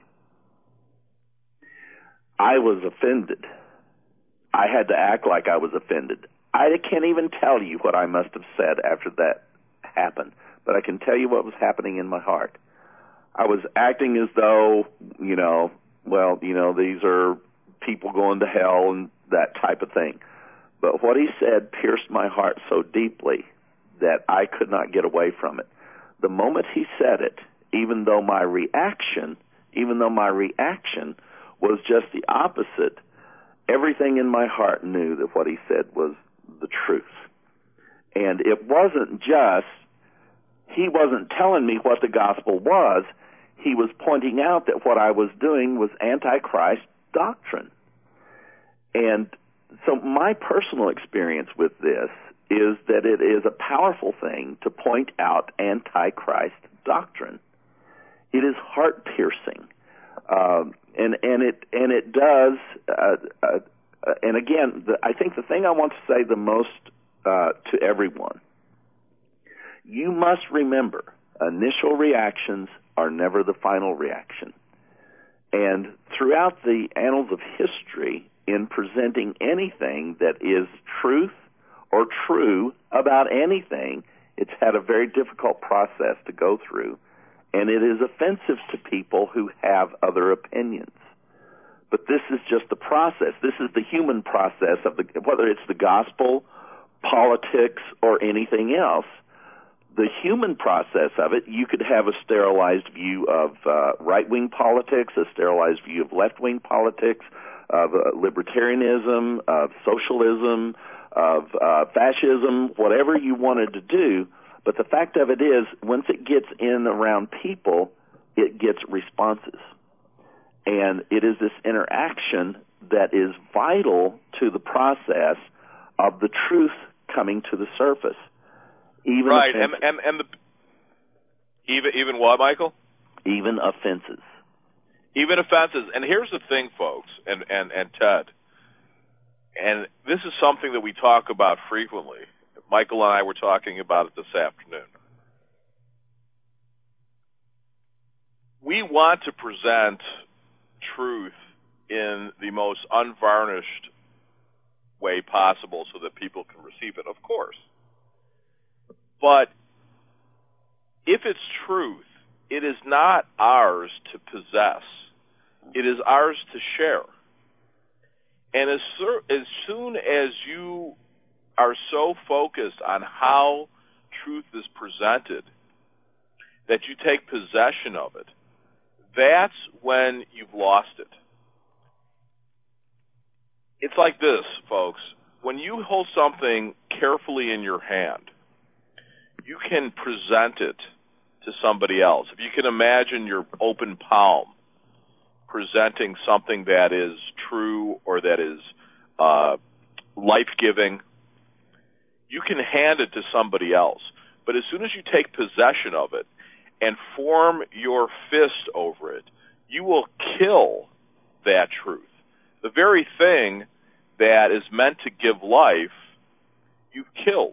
I was offended. I had to act like I was offended. I can't even tell you what I must have said after that happened, but I can tell you what was happening in my heart. I was acting as though, you know, well, you know, these are people going to hell and that type of thing. But what he said pierced my heart so deeply that I could not get away from it. The moment he said it, even though my reaction, even though my reaction was just the opposite, everything in my heart knew that what he said was the truth. And it wasn't just, he wasn't telling me what the gospel was. He was pointing out that what I was doing was Antichrist doctrine. And so my personal experience with this is that it is a powerful thing to point out Antichrist doctrine. It is heart-piercing. Um, and, and it and it does, uh, uh, uh, and again, the, I think the thing I want to say the most uh, to everyone, you must remember, initial reactions are never the final reaction. And throughout the annals of history, in presenting anything that is truth or true about anything, It's had a very difficult process to go through, and it is offensive to people who have other opinions. But this is just the process. This is the human process of the, whether it's the gospel, politics, or anything else. The human process of it, you could have a sterilized view of uh, right-wing politics, a sterilized view of left-wing politics, of uh, libertarianism, of socialism, of uh, fascism, whatever you wanted to do. But the fact of it is, once it gets in around people, it gets responses. And it is this interaction that is vital to the process of the truth coming to the surface. Even right, and, and and the even even what, Michael? Even offenses. Even offenses. And here's the thing, folks, and, and, and Ted, and this is something that we talk about frequently. Michael and I were talking about it this afternoon. We want to present truth in the most unvarnished way possible so that people can receive it, of course. But if it's truth, it is not ours to possess. It is ours to share. And as, as soon as you are so focused on how truth is presented that you take possession of it, that's when you've lost it. It's like this, folks. When you hold something carefully in your hand, you can present it to somebody else. If you can imagine your open palm presenting something that is true or that is uh, life-giving, you can hand it to somebody else. But as soon as you take possession of it and form your fist over it, you will kill that truth. The very thing that is meant to give life, you've killed.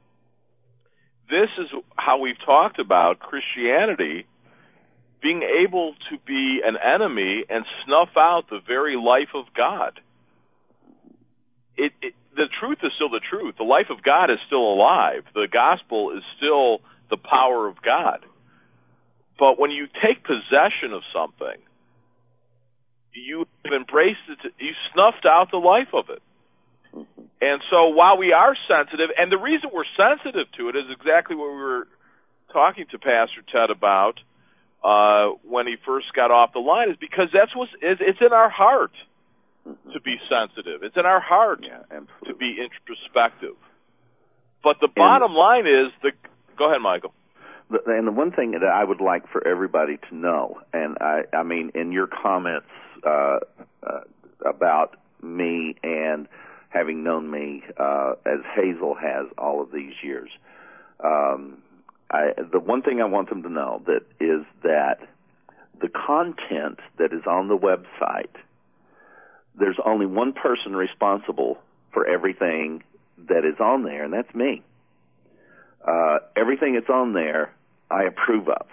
This is how we've talked about Christianity being able to be an enemy and snuff out the very life of God. It, it, the truth is still the truth. The life of God is still alive. The gospel is still the power of God. But when you take possession of something, you have embraced it, you snuffed out the life of it. And so while we are sensitive, and the reason we're sensitive to it is exactly what we were talking to Pastor Ted about uh, when he first got off the line, is because that's what's, it's in our heart to be sensitive. It's in our heart yeah, to be introspective. But the bottom and, line is, the go ahead, Michael. The, and the one thing that I would like for everybody to know, and I, I mean, in your comments uh, uh, about me and having known me uh, as Hazel has all of these years, um, I, the one thing I want them to know that is that the content that is on the website, there's only one person responsible for everything that is on there, and that's me. Uh, everything that's on there, I approve of.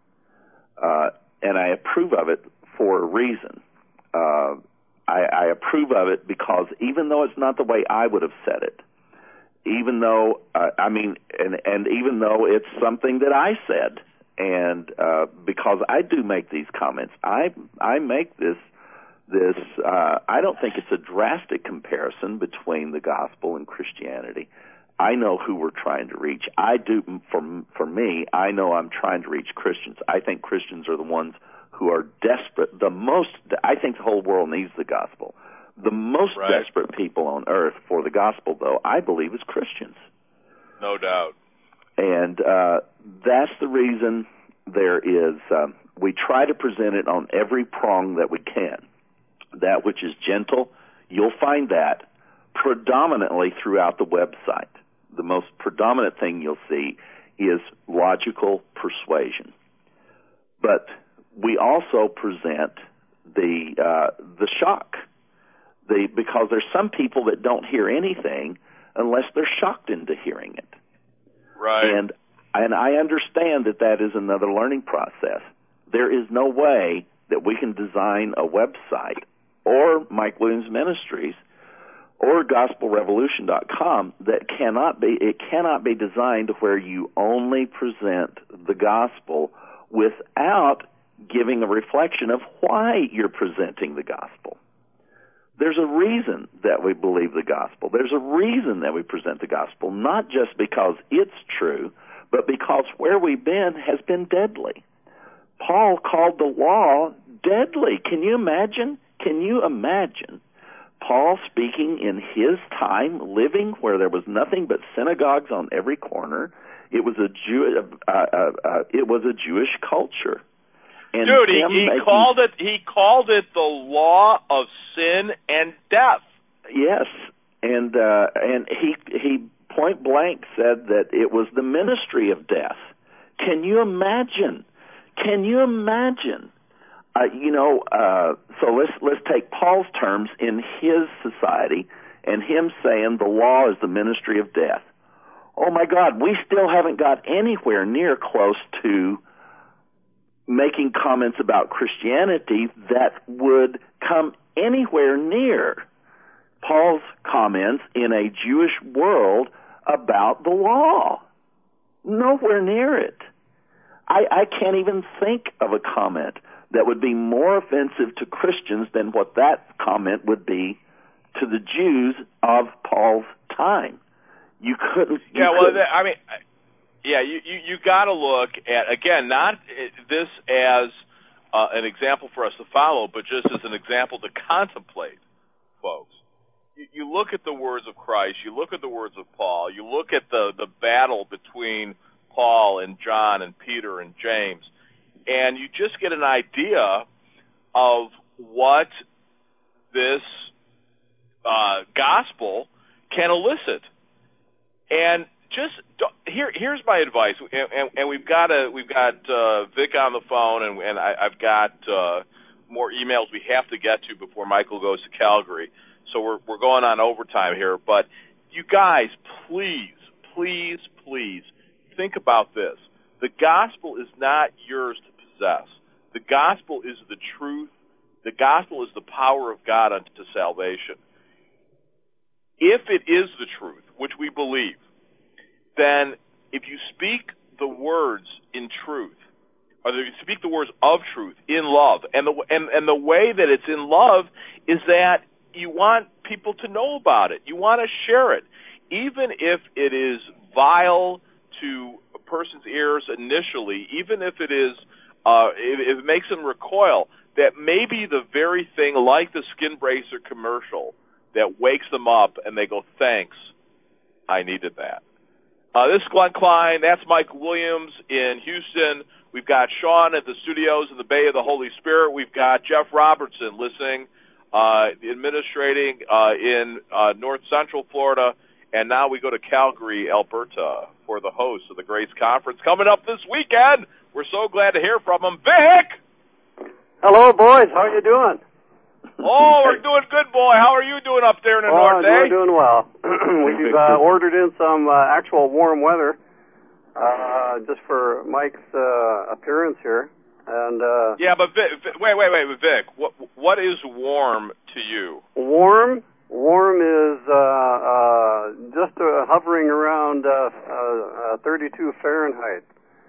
Uh, and I approve of it for a reason. Uh, I, I approve of it because even though it's not the way I would have said it, even though, uh, I mean, and, and even though it's something that I said, and uh, because I do make these comments, I I make this, this uh, I don't think it's a drastic comparison between the gospel and Christianity. I know who we're trying to reach. I do, for, for me, I know I'm trying to reach Christians. I think Christians are the ones who are desperate, the most, I think the whole world needs the gospel. The most right. desperate people on earth for the gospel, though, I believe is Christians. No doubt. And uh, that's the reason there is, um, we try to present it on every prong that we can. That which is gentle, you'll find that predominantly throughout the website. The most predominant thing you'll see is logical persuasion. But we also present the uh, the shock, the because there's some people that don't hear anything unless they're shocked into hearing it. Right. And and I understand that that is another learning process. There is no way that we can design a website or Mike Williams Ministries or gospel revolution dot com that cannot be, it cannot be designed where you only present the gospel without giving a reflection of why you're presenting the gospel. There's a reason that we believe the gospel. There's a reason that we present the gospel, not just because it's true, but because where we've been has been deadly. Paul called the law deadly. Can you imagine? Can you imagine Paul speaking in his time, living where there was nothing but synagogues on every corner? It was a Jew, uh, uh, uh, it was a Jewish culture. And Dude, he, he making, called it he called it the law of sin and death. Yes, and uh, and he he point blank said that it was the ministry of death. Can you imagine? Can you imagine? Uh, you know, uh, so let's let's take Paul's terms in his society, and him saying the law is the ministry of death. Oh my God, we still haven't got anywhere near close to making comments about Christianity that would come anywhere near Paul's comments in a Jewish world about the law. Nowhere near it. I, I can't even think of a comment that would be more offensive to Christians than what that comment would be to the Jews of Paul's time. You couldn't. You yeah, well, couldn't. I mean, yeah, you you, you got to look at, again, not this as uh, an example for us to follow, but just as an example to contemplate, folks. You, you look at the words of Christ, you look at the words of Paul, you look at the the battle between Paul and John and Peter and James, and you just get an idea of what this uh, gospel can elicit. And just here, here's my advice, and, and, and we've got a we've got uh, Vic on the phone, and, and I, I've got uh, more emails we have to get to before Michael goes to Calgary. So we're we're going on overtime here, but you guys, please, please, please think about this. The gospel is not yours to possess. The gospel is the truth. The gospel is the power of God unto salvation. If it is the truth, which we believe, then if you speak the words in truth, or if you speak the words of truth in love, and the and, and the way that it's in love is that you want people to know about it. You want to share it, even if it is vile to a person's ears initially, even if it is uh, if it makes them recoil. That may be the very thing, like the Skin Bracer commercial, that wakes them up and they go, thanks, I needed that. Uh, this is Glenn Klein. That's Mike Williams in Houston. We've got Sean at the studios in the Bay of the Holy Spirit. We've got Jeff Robertson listening, uh, administrating uh, in uh, North Central Florida. And now we go to Calgary, Alberta for the host of the Grace Conference coming up this weekend. We're so glad to hear from him. Vic! Hello, boys. How are you doing? Oh, we're doing good, boy. How are you doing up there in the oh, north, eh? We're doing well. We've uh, ordered in some uh, actual warm weather uh, just for Mike's uh, appearance here. And uh, yeah, but Vic, Vic, wait, wait, wait, Vic. What what is warm to you? Warm, warm is uh, uh, just uh, hovering around uh, uh, thirty-two Fahrenheit.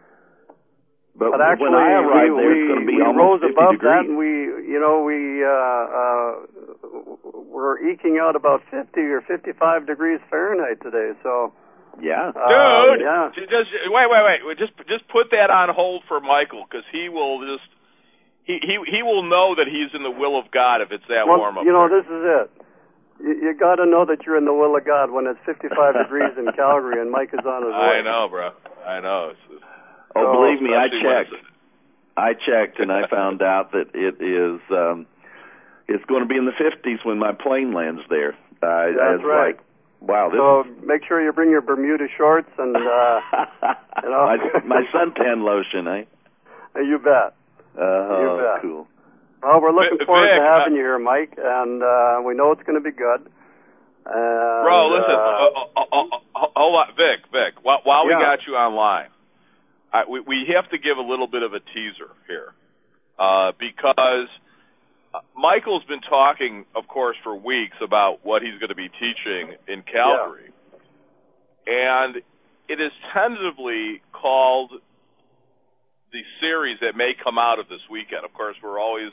But, but actually, when I arrive we, there, it's going to be we almost rose fifty above degrees. that, and we, you know, we uh, uh, we're eking out about fifty or fifty-five degrees Fahrenheit today. So, yeah, dude, uh, yeah. Just wait, wait, wait. Just just put that on hold for Michael, because he will just he he he will know that he's in the will of God if it's that well, warm up you know, there. this is it. You, you got to know that you're in the will of God when it's fifty-five degrees in Calgary and Mike is on his way. I know, bro. I know. It's just, Oh, so, believe me, I checked. Wednesday. I checked, and I found out that it is. Um, it's going to be in the fifties when my plane lands there. Uh, That's right. Like, wow. This so is... make sure you bring your Bermuda shorts and uh, you know my, my suntan lotion, eh? You bet. Uh, you oh, bet. cool. Well, we're looking Vic, forward to uh, having you here, Mike, and uh, we know it's going to be good. And, Bro, listen. Uh, Uh, uh, uh, uh, hold on, Vic. Vic. While, while yeah. we got you online. I, we, we have to give a little bit of a teaser here, uh, because uh, Michael's been talking, of course, for weeks about what he's going to be teaching in Calgary. Yeah. And it is tentatively called the series that may come out of this weekend. Of course, we're always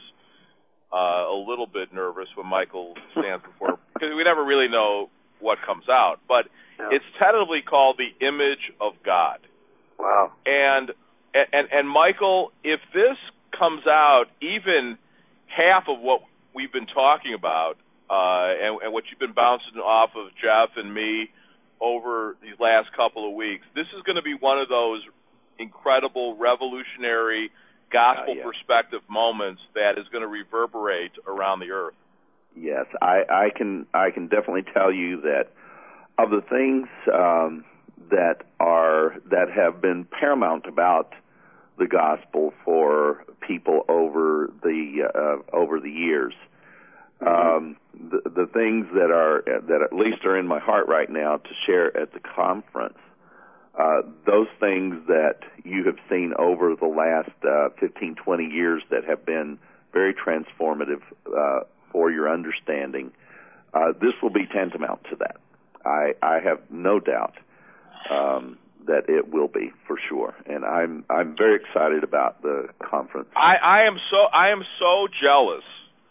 uh, a little bit nervous when Michael stands before, because we never really know what comes out. But yeah. It's tentatively called The Image of God. Wow. And, and, and Michael, if this comes out even half of what we've been talking about, uh, and, and what you've been bouncing off of Jeff and me over these last couple of weeks, this is going to be one of those incredible, revolutionary, gospel uh, yeah. perspective moments that is going to reverberate around the earth. Yes, I, I can I can definitely tell you that of the things um, that are that have been paramount about the gospel for people over the uh, over the years, mm-hmm. um, the, the things that are that at least are in my heart right now to share at the conference. Uh, those things that you have seen over the last uh, fifteen, twenty years that have been very transformative uh, for your understanding, uh, this will be tantamount to that. I, I have no doubt um, that it will be for sure, and I'm I'm very excited about the conference. I, I am so I am so jealous,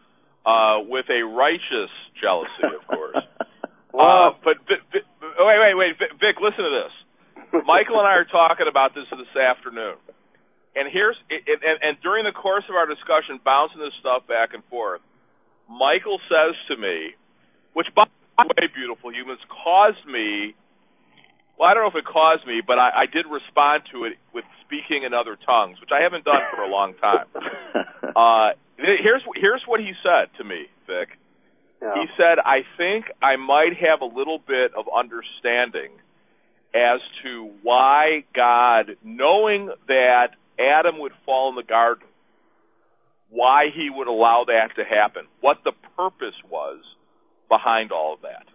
uh, with a righteous jealousy, of course. Wow. Uh, but, but, but wait, wait, wait, Vic, listen to this. Michael and I are talking about this this afternoon, and here's it, it, and, and during the course of our discussion, bouncing this stuff back and forth, Michael says to me, which by the way, beautiful humans, caused me. Well, I don't know if it caused me, but I, I did respond to it with speaking in other tongues, which I haven't done for a long time. uh, here's here's what he said to me, Vic. Yeah. He said, "I think I might have a little bit of understanding as to why God, knowing that Adam would fall in the garden, why he would allow that to happen, what the purpose was behind all of that."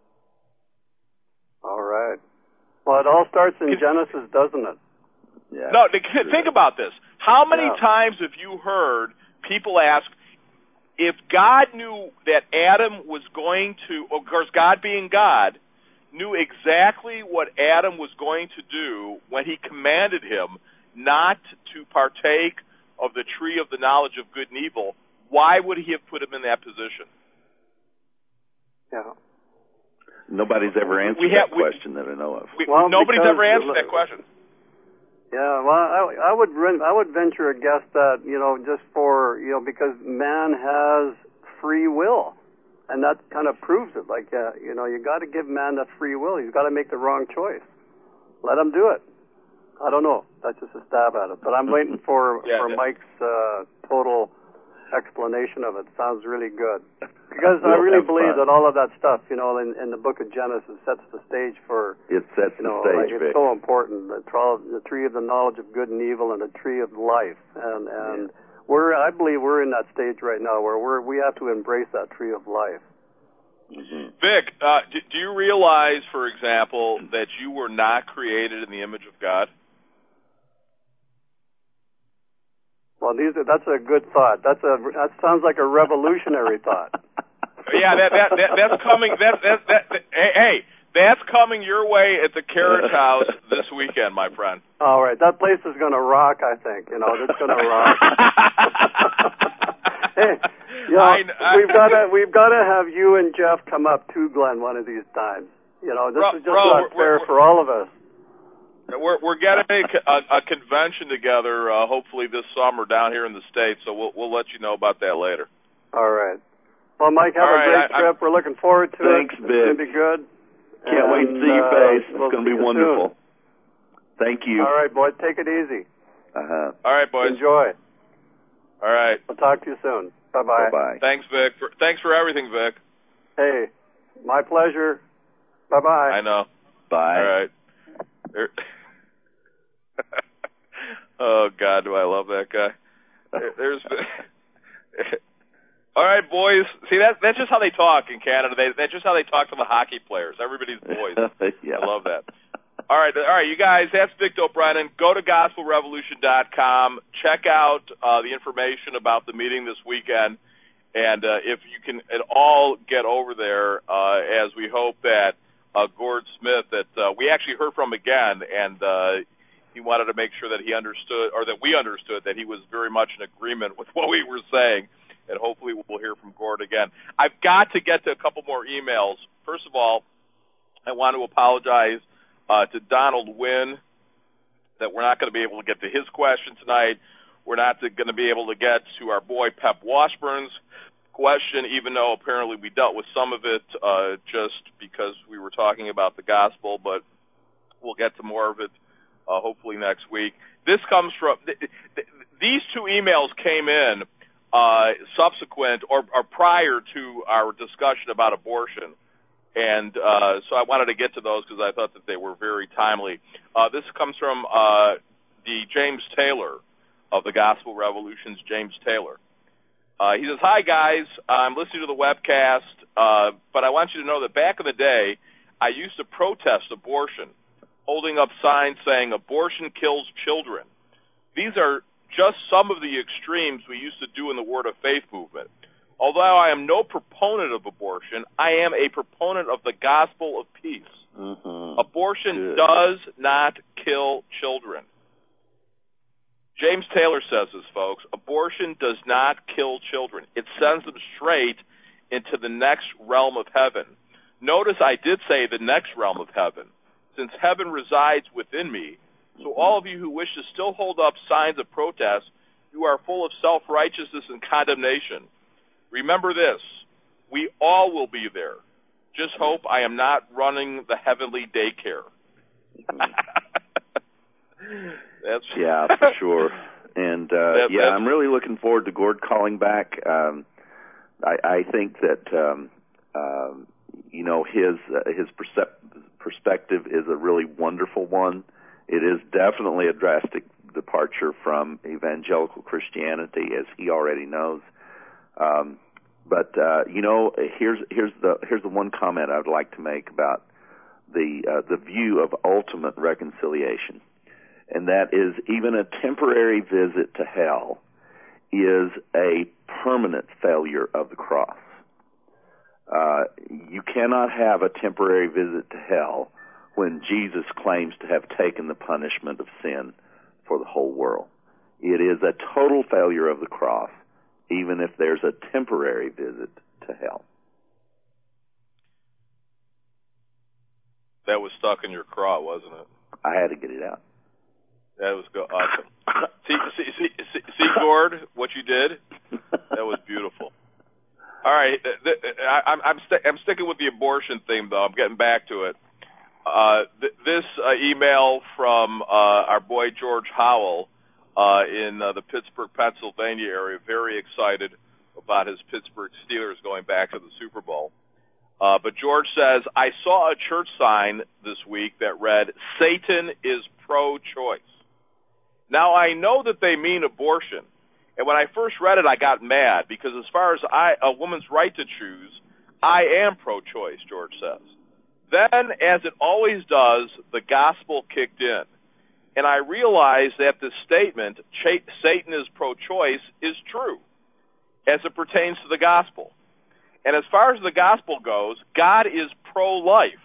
All right. Well, it all starts in Genesis, doesn't it? Yeah. No, think about this. How many yeah. times have you heard people ask, if God knew that Adam was going to, of course, God being God, knew exactly what Adam was going to do when he commanded him not to partake of the tree of the knowledge of good and evil, why would he have put him in that position? Yeah. Nobody's ever answered we have, that question we, that I know of. We, well, nobody's ever answered that question. Yeah, well, I, I would I would venture a guess that, you know, just for, you know, because man has free will. And that kind of proves it. Like, uh, you know, you got to give man that free will. He's got to make the wrong choice. Let him do it. I don't know. That's just a stab at it. But I'm waiting for yeah, for yeah. Mike's uh, total explanation of it. Sounds really good. Because we'll I really believe fun. that all of that stuff, you know, in, in the book of Genesis sets the stage for. It sets you know, the stage. Like, it's so important. The, tra- the tree of the knowledge of good and evil, and the tree of life, and and. Yeah. We're, I believe we're in that stage right now where we're, we have to embrace that tree of life. Mm-hmm. Vic, uh, do, do you realize, for example, that you were not created in the image of God? Well, these are, that's a good thought. That's a that sounds like a revolutionary thought. Yeah, that, that that that's coming. That that that. that hey, hey, that's coming your way at the Carriage House this weekend, my friend. All right, that place is going to rock. I think you know it's going to rock. Hey, you know, I, I, we've got to we've got to have you and Jeff come up to Glenn one of these times. You know, this bro, is just bro, not fair we're, for all of us. We're we're getting a, a, a convention together, uh, hopefully this summer down here in the States. So we'll we'll let you know about that later. All right. Well, Mike, have all a right, great I, trip. I, We're looking forward to thanks, it. It's Vic. going to be good. Can't and, wait to see your uh, face. It's we'll going to be you wonderful. Soon. Thank you. All right, boys. Take it easy. Uh-huh. All right, boys. Enjoy. All right. We'll talk to you soon. Bye-bye. Bye-bye. Thanks, Vic. For, thanks for everything, Vic. Hey, my pleasure. Bye-bye. I know. Bye. All right. Oh, God, do I love that guy. There's... All right, boys. See, that, that's just how they talk in Canada. They, that's just how they talk to the hockey players. Everybody's boys. Yeah. I love that. All right, all right, you guys, that's Vic O'Brien. Go to gospel revolution dot com. Check out uh, the information about the meeting this weekend. And uh, if you can at all get over there, uh, as we hope that uh, Gord Smith, that uh, we actually heard from again, and uh, he wanted to make sure that he understood, or that we understood, that he was very much in agreement with what we were saying. And hopefully we'll hear from Gord again. I've got to get to a couple more emails. First of all, I want to apologize uh, to Donald Wynn that we're not going to be able to get to his question tonight. We're not going to be able to get to our boy Pep Washburn's question, even though apparently we dealt with some of it uh, just because we were talking about the gospel, but we'll get to more of it uh, hopefully next week. This comes from th- th- these two emails came in uh, subsequent or, or prior to our discussion about abortion. And uh, so I wanted to get to those because I thought that they were very timely. Uh, this comes from uh, the James Taylor of the Gospel Revolution's James Taylor. Uh, he says, "Hi, guys. I'm listening to the webcast, uh, but I want you to know that back in the day, I used to protest abortion, holding up signs saying abortion kills children. These are just some of the extremes we used to do in the Word of Faith movement. Although I am no proponent of abortion, I am a proponent of the gospel of peace. Mm-hmm. Abortion Good. does not kill children." James Taylor says this, folks. Abortion does not kill children. It sends them straight into the next realm of heaven. Notice I did say the next realm of heaven, since heaven resides within me. So all of you who wish to still hold up signs of protest, you are full of self-righteousness and condemnation. Remember this, we all will be there. Just hope I am not running the heavenly daycare. That's yeah, for sure. And uh, that, yeah, I'm really looking forward to Gord calling back. Um, I, I think that um, um, you know his uh, his percep- perspective is a really wonderful one. It is definitely a drastic departure from evangelical Christianity, as he already knows. Um, but uh, you know, here's here's the here's the one comment I'd like to make about the uh, the view of ultimate reconciliation, and that is even a temporary visit to hell is a permanent failure of the cross. Uh, you cannot have a temporary visit to hell when Jesus claims to have taken the punishment of sin for the whole world. It is a total failure of the cross, even if there's a temporary visit to hell. That was stuck in your craw, wasn't it? I had to get it out. That was go- awesome. see, see, see, see, see, Gord, what you did? That was beautiful. All right, th- th- I, I'm I'm, st- I'm sticking with the abortion theme, though. I'm getting back to it. Uh, th- this uh, email from uh, our boy George Howell uh, in uh, the Pittsburgh, Pennsylvania area, very excited about his Pittsburgh Steelers going back to the Super Bowl. Uh, but George says, "I saw a church sign this week that read, 'Satan is pro-choice.' Now, I know that they mean abortion. And when I first read it, I got mad because as far as I, a woman's right to choose, I am pro-choice," George says. Then, as it always does, the gospel kicked in. And I realized that the statement, Satan is pro-choice, is true as it pertains to the gospel. And as far as the gospel goes, God is pro-life.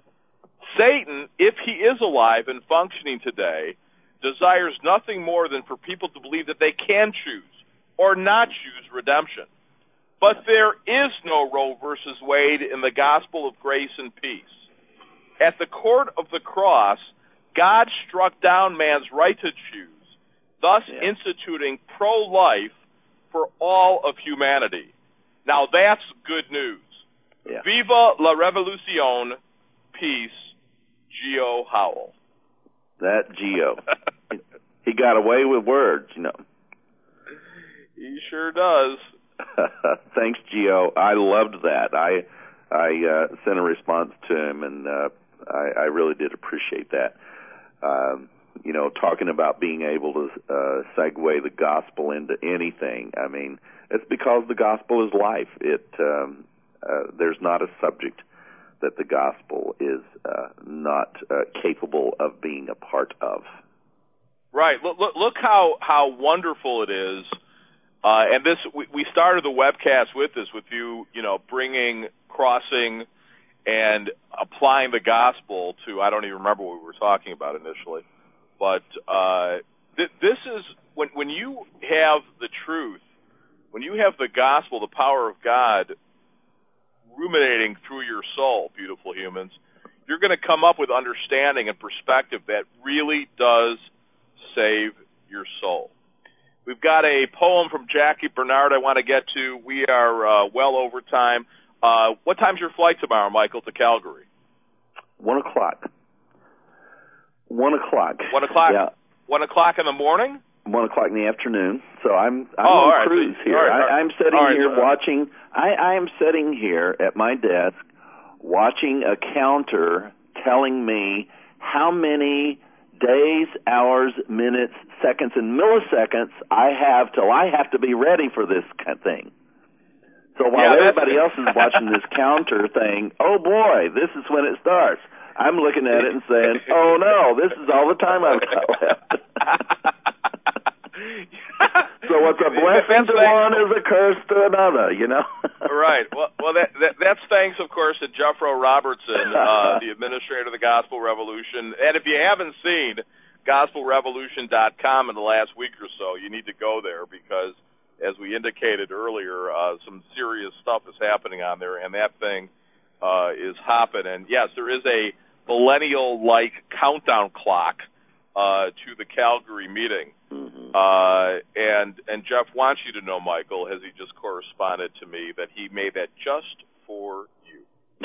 Satan, if he is alive and functioning today, desires nothing more than for people to believe that they can choose or not choose redemption. But there is no Roe versus Wade in the gospel of grace and peace. At the court of the cross, God struck down man's right to choose, thus yeah. instituting pro-life for all of humanity. Now that's good news. Yeah. Viva la revolution, peace, Geo Howell. That Geo. He got away with words, you know. He sure does. Thanks, Geo. I loved that. I I uh, sent a response to him, and uh, I, I really did appreciate that. Um, you know, talking about being able to uh, segue the gospel into anything. I mean, it's because the gospel is life. It um, uh, there's not a subject that the gospel is uh, not uh, capable of being a part of. Right. Look, look, look how, how wonderful it is Uh, and this, we, we started the webcast with this, with you, you know, bringing, crossing, and applying the gospel to, I don't even remember what we were talking about initially. But uh, th- this is, when, when you have the truth, when you have the gospel, the power of God ruminating through your soul, beautiful humans, you're going to come up with understanding and perspective that really does save your soul. We've got a poem from Jackie Bernard I want to get to. We are uh, well over time. Uh, what time's your flight tomorrow, Michael, to Calgary? One o'clock. One o'clock. One o'clock? Yeah. One o'clock in the morning? One o'clock in the afternoon. So I'm I'm oh, on right. cruise so, here. right, I, right. I'm sitting right, here right. watching. I, I am sitting here at my desk watching a counter telling me how many days, hours, minutes, seconds, and milliseconds I have till I have to be ready for this kind of thing. So while yeah, everybody else is watching this counter thing, oh boy, this is when it starts. I'm looking at it and saying, oh no, this is all the time I've got left. So what's a blessing to one is a curse to another, you know? Right. Well, well, that, that that's thanks, of course, to Jeffro Robertson, uh, the administrator of the Gospel Revolution. And if you haven't seen gospel revolution dot com in the last week or so, you need to go there because, as we indicated earlier, uh, some serious stuff is happening on there, and that thing uh, is hopping. And, yes, there is a millennial-like countdown clock uh, to the Calgary meeting. Mm-hmm. Uh, and and Jeff wants you to know, Michael, as he just corresponded to me, that he made that just for you.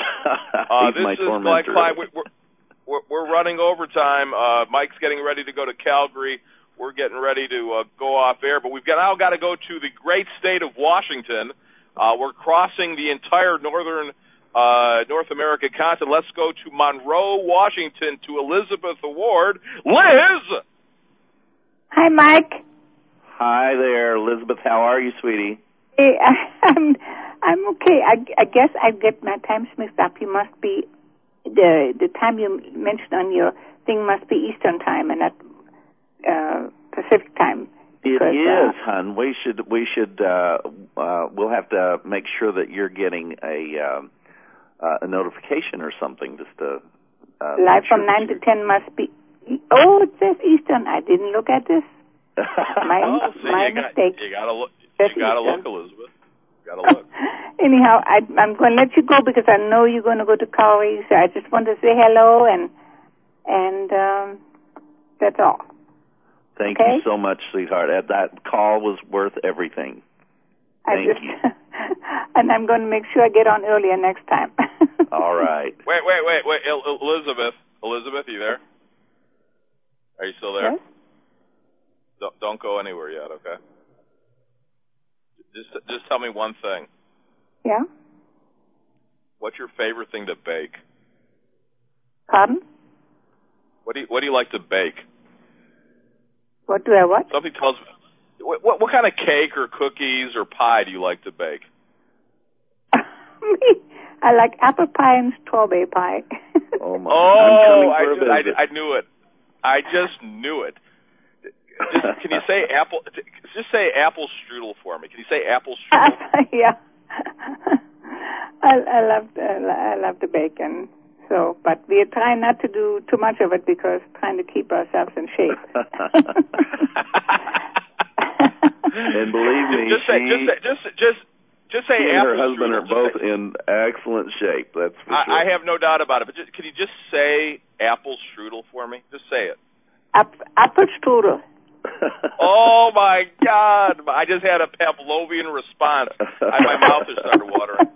uh, He's this my is tormentor. Glenn Klein. We're, we're, we're running overtime. Uh, Mike's getting ready to go to Calgary. We're getting ready to uh, go off air, but we've got now got to go to the great state of Washington. Uh, we're crossing the entire northern uh, North American continent. Let's go to Monroe, Washington, to Elizabeth Ward. Liz! Hi, Mike. Hi there, Elizabeth. How are you, sweetie? Hey, I'm I'm okay. I, I guess I get my times mixed up. You must be the the time you mentioned on your thing must be Eastern time and not uh, Pacific time. It because, is, uh, hon. We should we should uh, uh, we'll have to make sure that you're getting a um, uh, a notification or something just to uh, live sure from nine to ten must be. Oh, it says Eastern. I didn't look at this. My, oh, see, my you got, mistake. You gotta look. That's You gotta Eastern. look, Elizabeth. You gotta look. Anyhow, I, I'm going to let you go because I know you're going to go to Calgary. So I just want to say hello and and um, that's all. Thank okay? you so much, sweetheart. That, that call was worth everything. I Thank just, you. And I'm going to make sure I get on earlier next time. All right. Wait, wait, wait, wait, El- Elizabeth. Elizabeth, you there? Are you still there? Yes? Don't, don't go anywhere yet, okay? Just, just tell me one thing. Yeah? What's your favorite thing to bake? Pardon? What do you, what do you like to bake? What do I what? Something tells me. What, what, what kind of cake or cookies or pie do you like to bake? Me? I like apple pie and strawberry pie. Oh, my. Oh, I, I'm coming for a I, visit. I knew it. I just knew it. Just, can you say apple? Just say apple strudel for me. Can you say apple strudel? Yeah. I, I love the, I love the bacon. So, but we are trying not to do too much of it because trying to keep ourselves in shape. And believe me, just say, she just say, just just just say she and her apple husband strudel. are Just both say, in excellent shape. That's for I, sure. I have no doubt about it. But just, can you just say apple strudel for me? Just say it. App- apple strudel. Oh my God! I just had a Pavlovian response. I, my mouth has started watering.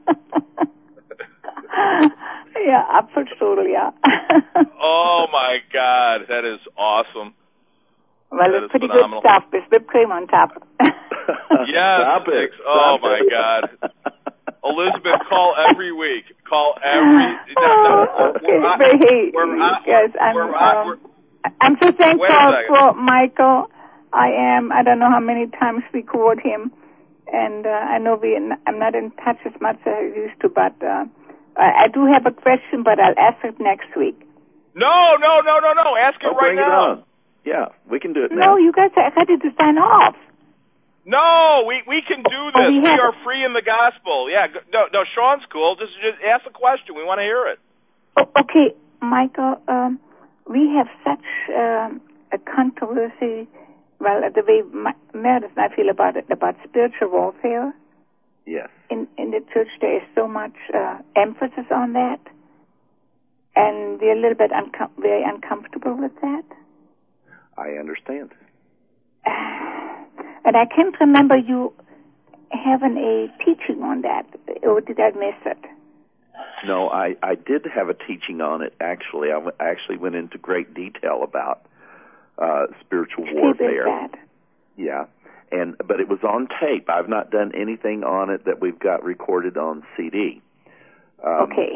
Yeah, apple strudel. Yeah. Oh my God, that is awesome. Well, That it's is pretty phenomenal. good stuff. There's whipped cream on top. Yes. Stop it. Oh Stop my it. God. Elizabeth, call every week. Call every. Oh, okay. We're out- But hey, we're out- guys, I'm, we're out- um, we're- I'm so thankful Wait a second. for Michael. I am. I don't know how many times we called him, and uh, I know we. I'm not in touch as much as I used to, but uh, I, I do have a question, but I'll ask it next week. No, no, no, no, no. Ask it Oh, right bring it now. on. Yeah, we can do it No, now. you guys are ready to sign off. No, we we can do this. Oh, we, we have are free in the gospel. Yeah, no, no. Sean's cool. Just just ask the question. We want to hear it. Oh, okay, Michael. Um, we have such um, a controversy. Well, the way Meredith and I feel about it, about spiritual warfare. Yes. In in the church, there is so much uh, emphasis on that, and we're a little bit uncom- very uncomfortable with that. I understand. And I can't remember you having a teaching on that, or did I miss it? No, I, I did have a teaching on it, actually. I w- actually went into great detail about uh, spiritual warfare. That. Yeah, and but it was on tape. I've not done anything on it that we've got recorded on C D. Um, okay.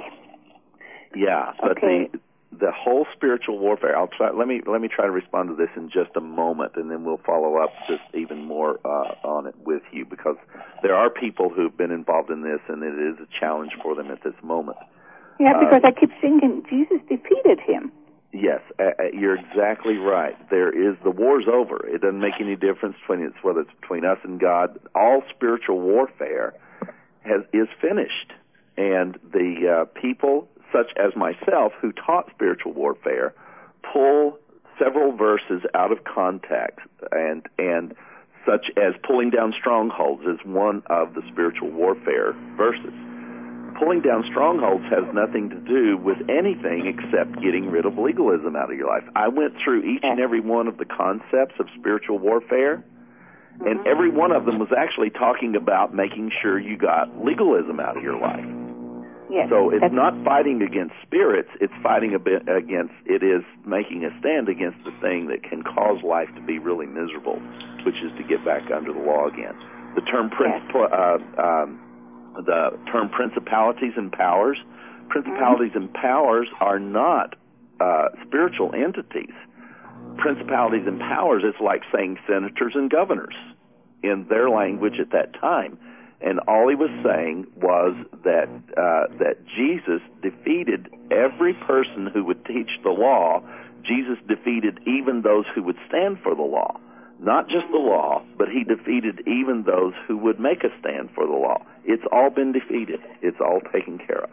Yeah, but okay. the the whole spiritual warfare. I'll try. Let me let me try to respond to this in just a moment, and then we'll follow up just even more uh, on it with you, because there are people who've been involved in this, and it is a challenge for them at this moment. Yeah, because uh, I keep thinking Jesus defeated him. Yes, uh, you're exactly right. There is the war's over. It doesn't make any difference between it's whether it's between us and God. All spiritual warfare has is finished, and the uh, people such as myself who taught spiritual warfare pull several verses out of context, and and such as pulling down strongholds is one of the spiritual warfare verses. Pulling down strongholds has nothing to do with anything except getting rid of legalism out of your life. I went through each and every one of the concepts of spiritual warfare, and every one of them was actually talking about making sure you got legalism out of your life. Yes, so it's not fighting against spirits, it's fighting a bit against, it is making a stand against the thing that can cause life to be really miserable, which is to get back under the law again. The term principle, yes. uh, um, the term principalities and powers, principalities mm-hmm. and powers are not uh, spiritual entities. Principalities and powers, it's like saying senators and governors in their language at that time. And all he was saying was that uh, that Jesus defeated every person who would teach the law. Jesus defeated even those who would stand for the law. Not just the law, but he defeated even those who would make a stand for the law. It's all been defeated. It's all taken care of.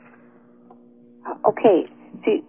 Okay. See,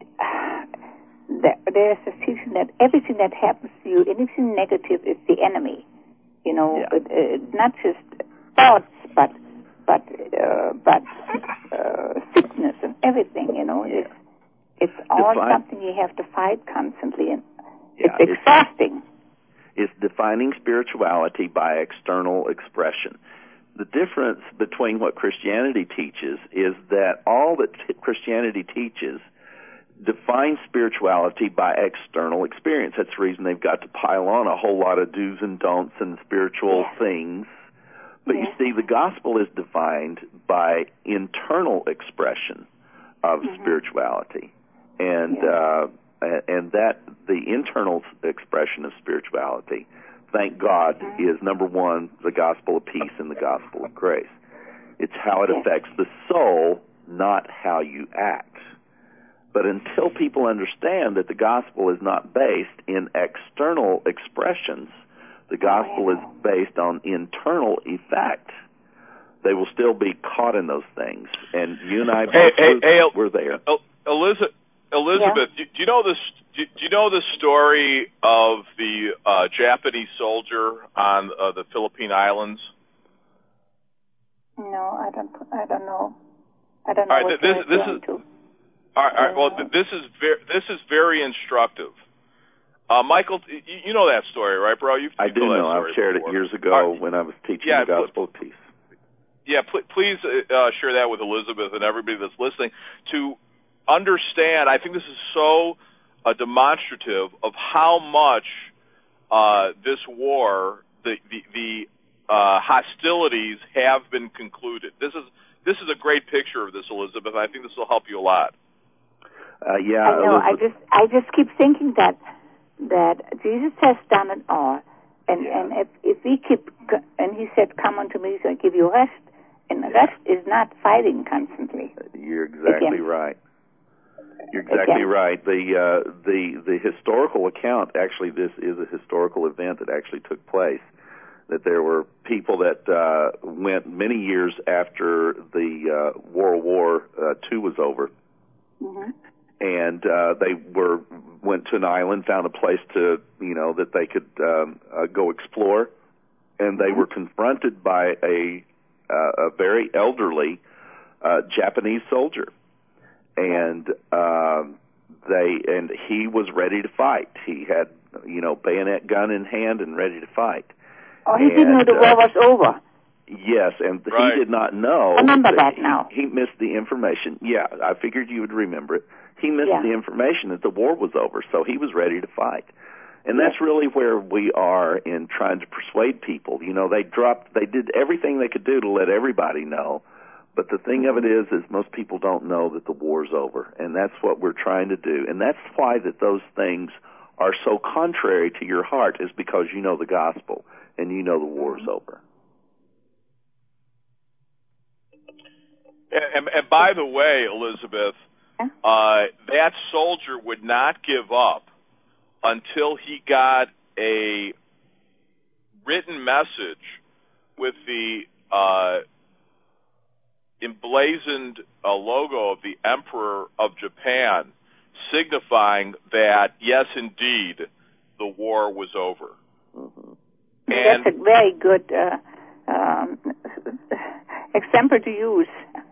there's a teaching that everything that happens to you, anything negative, is the enemy. You know, yeah. it, it, not just thoughts, but but uh, but uh, sickness and everything. You know, yeah. it's it's all Define- something you have to fight constantly, and yeah, it's exhausting. It's, it's defining spirituality by external expression. The difference between what Christianity teaches is that all that t- Christianity teaches defines spirituality by external experience. That's the reason they've got to pile on a whole lot of do's and don'ts and spiritual yeah. things. But yeah. you see, the gospel is defined by internal expression of mm-hmm. spirituality. And yeah. uh, and that the internal expression of spirituality, thank God, mm-hmm. is, number one, the gospel of peace and the gospel of grace. It's how it yeah. affects the soul, not how you act. But until people understand that the gospel is not based in external expressions, the gospel oh, yeah. is based on internal effect, they will still be caught in those things. And you and I both hey, hey, were, hey, were there. Elizabeth, Elizabeth yeah. do, do you know this? Do, do you know the story of the uh, Japanese soldier on uh, the Philippine Islands? No, I don't. I don't know. I don't know all right, what this, you're this is. to. All right, all right, well, this is very, this is very instructive. Uh, Michael, you, you know that story, right, bro? You've, I you've do know. I've shared before. it years ago right. when I was teaching yeah, the gospel of peace. Yeah, pl- please uh, share that with Elizabeth and everybody that's listening to understand. I think this is so uh, demonstrative of how much uh, this war, the the, the uh, hostilities have been concluded. This is this is a great picture of this, Elizabeth. I think this will help you a lot. Uh, yeah, I know. Elizabeth. I just, I just keep thinking that that Jesus has done it all, and yeah. and if if we keep, and He said, "Come unto me, so I give you rest," and yeah. rest is not fighting constantly. You're exactly Again. right. You're exactly Again. right. The uh, the the historical account, actually, this is a historical event that actually took place. that there were people that uh, went many years after the uh, World War uh, Two was over, mm-hmm. and uh, they were went to an island, found a place to you know that they could um, uh, go explore, and they mm-hmm. were confronted by a uh, a very elderly uh, Japanese soldier, and um, they and he was ready to fight. He had you know bayonet gun in hand and ready to fight. Oh, he and, didn't know the war uh, was over. Yes, and right. he did not know. I remember that, that now. He, he missed the information. Yeah, I figured you would remember it. He missed yeah. the information that the war was over, so he was ready to fight. And yes. that's really where we are in trying to persuade people. You know, they dropped, they did everything they could do to let everybody know. But the thing of it is, is most people don't know that the war's over, and that's what we're trying to do. And that's why that those things are so contrary to your heart, is because you know the gospel and you know the war's over. And, and, and by the way, Elizabeth, uh, that soldier would not give up until he got a written message with the uh, emblazoned uh, logo of the Emperor of Japan, signifying that, yes, indeed, the war was over. Mm-hmm. And that's a very good uh, um, example to use.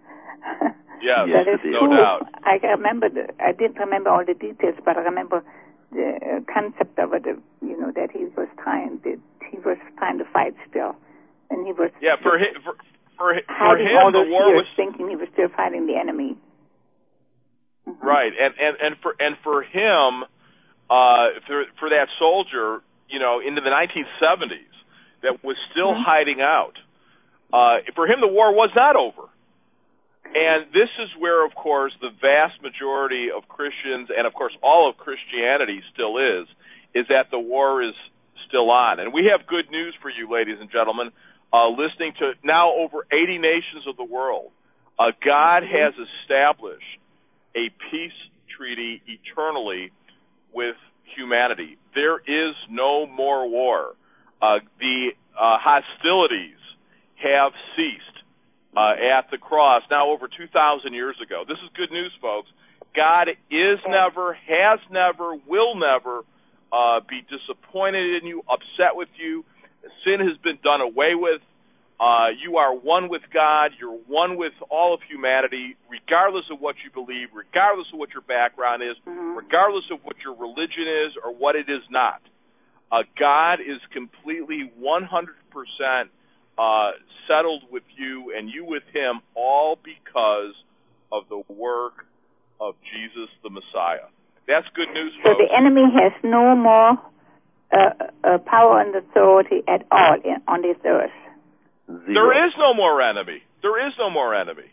Yes, that is no true. doubt. I remember, the, I didn't remember all the details, but I remember the concept of it, you know, that he was trying, that he was trying to fight still. And he was yeah, for him, for, for, for hiding him all the those war years, was thinking he was still fighting the enemy. Mm-hmm. Right, and, and, and for and for him, uh, for for that soldier, you know, into the nineteen seventies, that was still mm-hmm. hiding out. Uh, for him, the war was not over. And this is where, of course, the vast majority of Christians, and of course all of Christianity still is, is that the war is still on. And we have good news for you, ladies and gentlemen, uh, listening to now over eighty nations of the world. Uh, God has established a peace treaty eternally with humanity. There is no more war. Uh, the uh, hostilities have ceased uh, at the cross now over two thousand years ago. This is good news, folks. God is never, has never, will never uh, be disappointed in you, upset with you. Sin has been done away with. Uh, you are one with God. You're one with all of humanity, regardless of what you believe, regardless of what your background is, mm-hmm. regardless of what your religion is or what it is not. Uh, God is completely one hundred percent uh, settled with you and you with Him, all because of the work of Jesus the Messiah. That's good news, so folks. So the enemy has no more uh, uh, power and authority at all in, on this earth. Zero. There is no more enemy. There is no more enemy.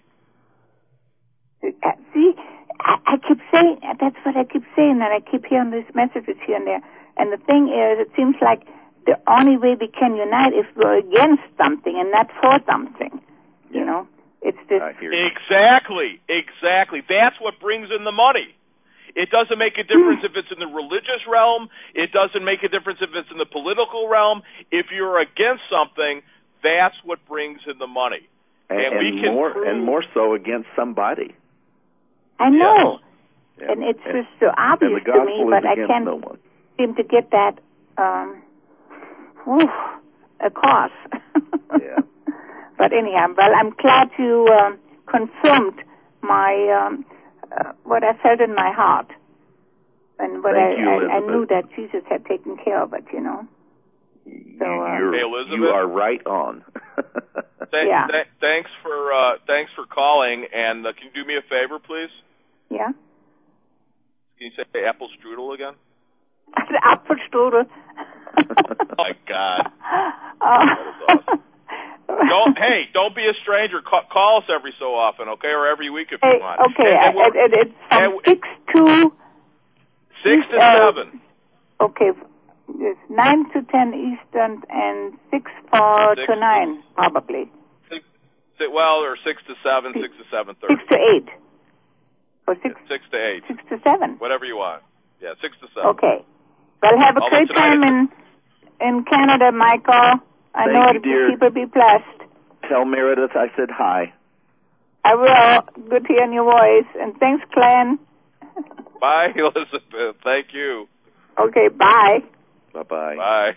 Uh, see, I, I keep saying, that's what I keep saying, and I keep hearing these messages here and there. And the thing is, it seems like the only way we can unite is we're against something and not for something. Yeah. You know, it's this. Exactly, exactly. That's what brings in the money. It doesn't make a difference if it's in the religious realm. It doesn't make a difference if it's in the political realm. If you're against something, that's what brings in the money. And, and, and we can more prove, and more so against somebody. I know. Yes. And it's and, just so obvious and the to me, but I can't no one. seem to get that um, whew, across. Yeah. But anyhow, well, I'm glad you um, confirmed my um, uh, what I felt in my heart, and what Thank I, you, I, I Elizabeth. knew that Jesus had taken care of it. You know. So, uh, You're, hey, Elizabeth, you are right on. th- yeah. th- thanks for uh, thanks for calling. And uh, can you do me a favor, please? Yeah. Can you say apple strudel again? Apfelstrudel. Oh my God. Uh, That is awesome. Don't hey, don't be a stranger. Call, call us every so often, okay, or every week if hey, you want. okay, And, and I, it, it's from and, six to six to uh, seven. Okay, it's nine to ten Eastern and six for Six to nine, probably. Six, six, well, or six to seven, six to seven thirty. Six to eight, or six Six to eight, six to seven. whatever you want. Yeah, six to seven. Okay. Well, have a Although great time in in Canada, Michael. I Thank know you, dear. people be blessed. Tell Meredith I said hi. I will. Good hearing your voice. And thanks, Glenn. Bye, Elizabeth. Thank you. Okay, bye. Bye-bye. Bye.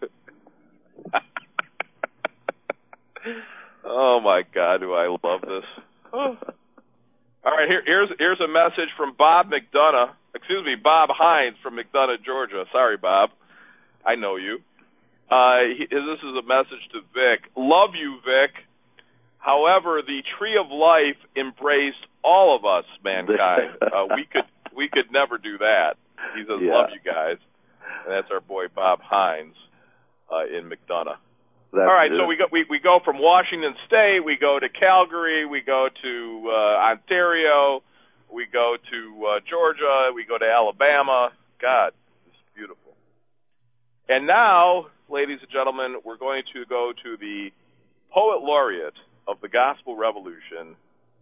Oh, my God, do I love this. Oh. All right, here, here's here's a message from Bob McDonough. Excuse me, Bob Hines from McDonough, Georgia. Sorry, Bob. I know you. Uh, he, this is a message to Vic. Love you, Vic. However, the tree of life embraced all of us, mankind. Uh, we could we could never do that. He says, yeah. love you guys. And that's our boy Bob Hines uh, in McDonough. That's all right, good. so we go we, we go from Washington State, we go to Calgary, we go to uh, Ontario, we go to uh, Georgia, we go to Alabama. God, it's beautiful. And now, ladies and gentlemen, we're going to go to the Poet Laureate of the Gospel Revolution,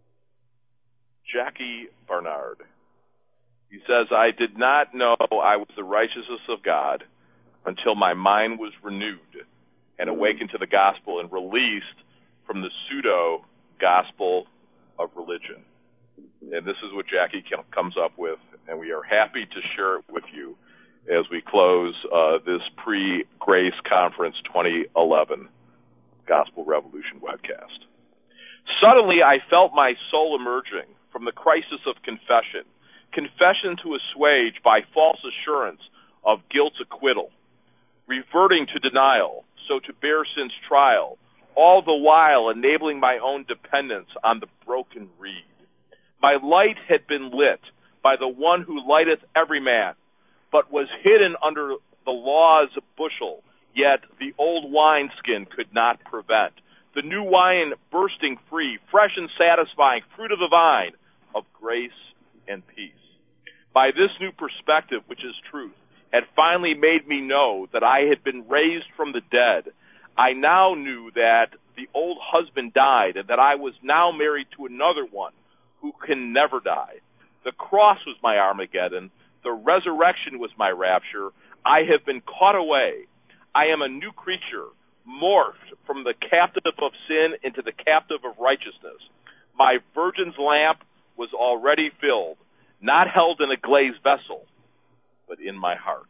Jackie Barnard. He says, I did not know I was the righteousness of God until my mind was renewed and awakened to the gospel and released from the pseudo-gospel of religion. And this is what Jackie comes up with, and we are happy to share it with you as we close uh, this pre-Grace Conference twenty eleven Gospel Revolution webcast. Suddenly, I felt my soul emerging from the crisis of confession, confession to assuage by false assurance of guilt's acquittal, reverting to denial, so to bear sin's trial, all the while enabling my own dependence on the broken reed. My light had been lit by the one who lighteth every man, but was hidden under the law's bushel, yet the old wineskin could not prevent the new wine bursting free, fresh and satisfying, fruit of the vine of grace and peace. By this new perspective, which is truth, had finally made me know that I had been raised from the dead. I now knew that the old husband died and that I was now married to another one who can never die. The cross was my Armageddon. The resurrection was my rapture. I have been caught away. I am a new creature, morphed from the captive of sin into the captive of righteousness. My virgin's lamp was already filled, not held in a glazed vessel, but in my heart.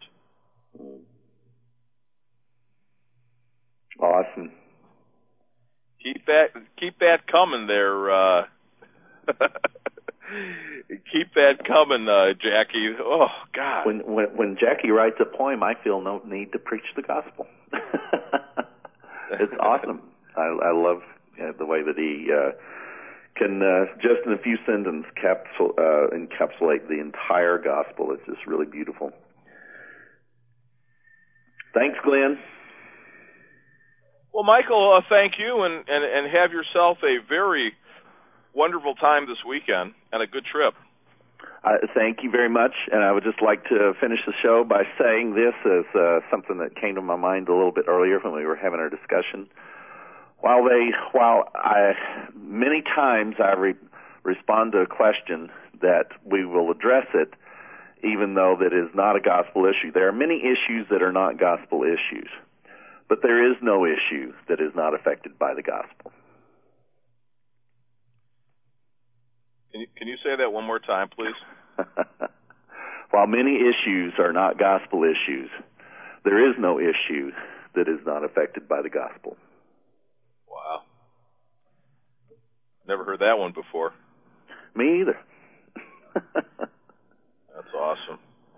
Awesome. Keep that, keep that coming there. Uh, keep that coming, uh, Jackie. Oh God. When, when when Jackie writes a poem, I feel no need to preach the gospel. It's awesome. I, I love uh, the way that he uh, can uh, just in a few sentences capsule, uh, encapsulate the entire gospel. It's just really beautiful. Thanks, Glenn. Well, Michael, uh, thank you, and, and, and have yourself a very wonderful time this weekend and a good trip. Uh, thank you very much, and I would just like to finish the show by saying this as uh, something that came to my mind a little bit earlier when we were having our discussion. While they, while I, many times I re- respond to a question that we will address it, even though that is not a gospel issue. There are many issues that are not gospel issues, but there is no issue that is not affected by the gospel. Can you, can you say that one more time, please? While many issues are not gospel issues, there is no issue that is not affected by the gospel. Wow. Never heard that one before. Me either. That's awesome.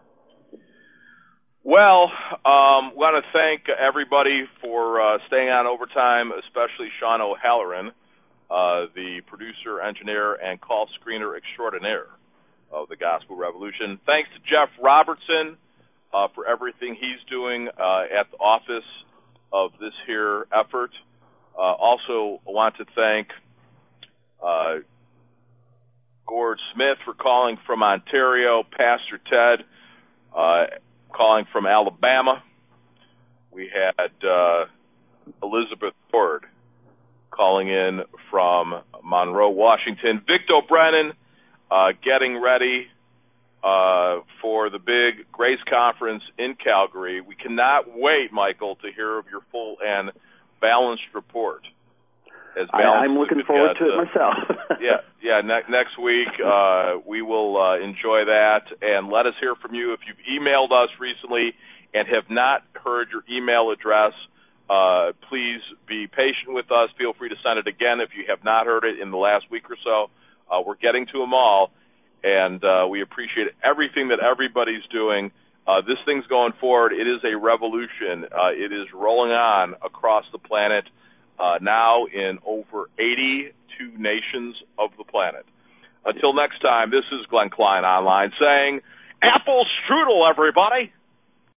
Well, um, want to thank everybody for uh, staying on overtime, especially Sean O'Halloran, uh, the producer, engineer, and call screener extraordinaire of the Gospel Revolution. Thanks to Jeff Robertson uh, for everything he's doing uh, at the office of this here effort. Uh, also, I want to thank uh, Gord Smith for calling from Ontario, Pastor Ted uh, calling from Alabama. We had uh, Elizabeth Ford calling in from Monroe, Washington. Victor Brennan uh, getting ready uh, for the big Grace Conference in Calgary. We cannot wait, Michael, to hear of your full and balanced report. As I, balanced I'm as looking we forward get, to it uh, myself. yeah, yeah. Ne- next week uh, we will uh, enjoy that, and let us hear from you. If you've emailed us recently and have not heard your email address, uh, please be patient with us. Feel free to send it again if you have not heard it in the last week or so. Uh, we're getting to them all, and uh, we appreciate everything that everybody's doing. Uh, this thing's going forward. It is a revolution. Uh, it is rolling on across the planet. Uh, now in over eighty-two nations of the planet. Until next time, this is Glenn Klein Online saying, Apple strudel, everybody!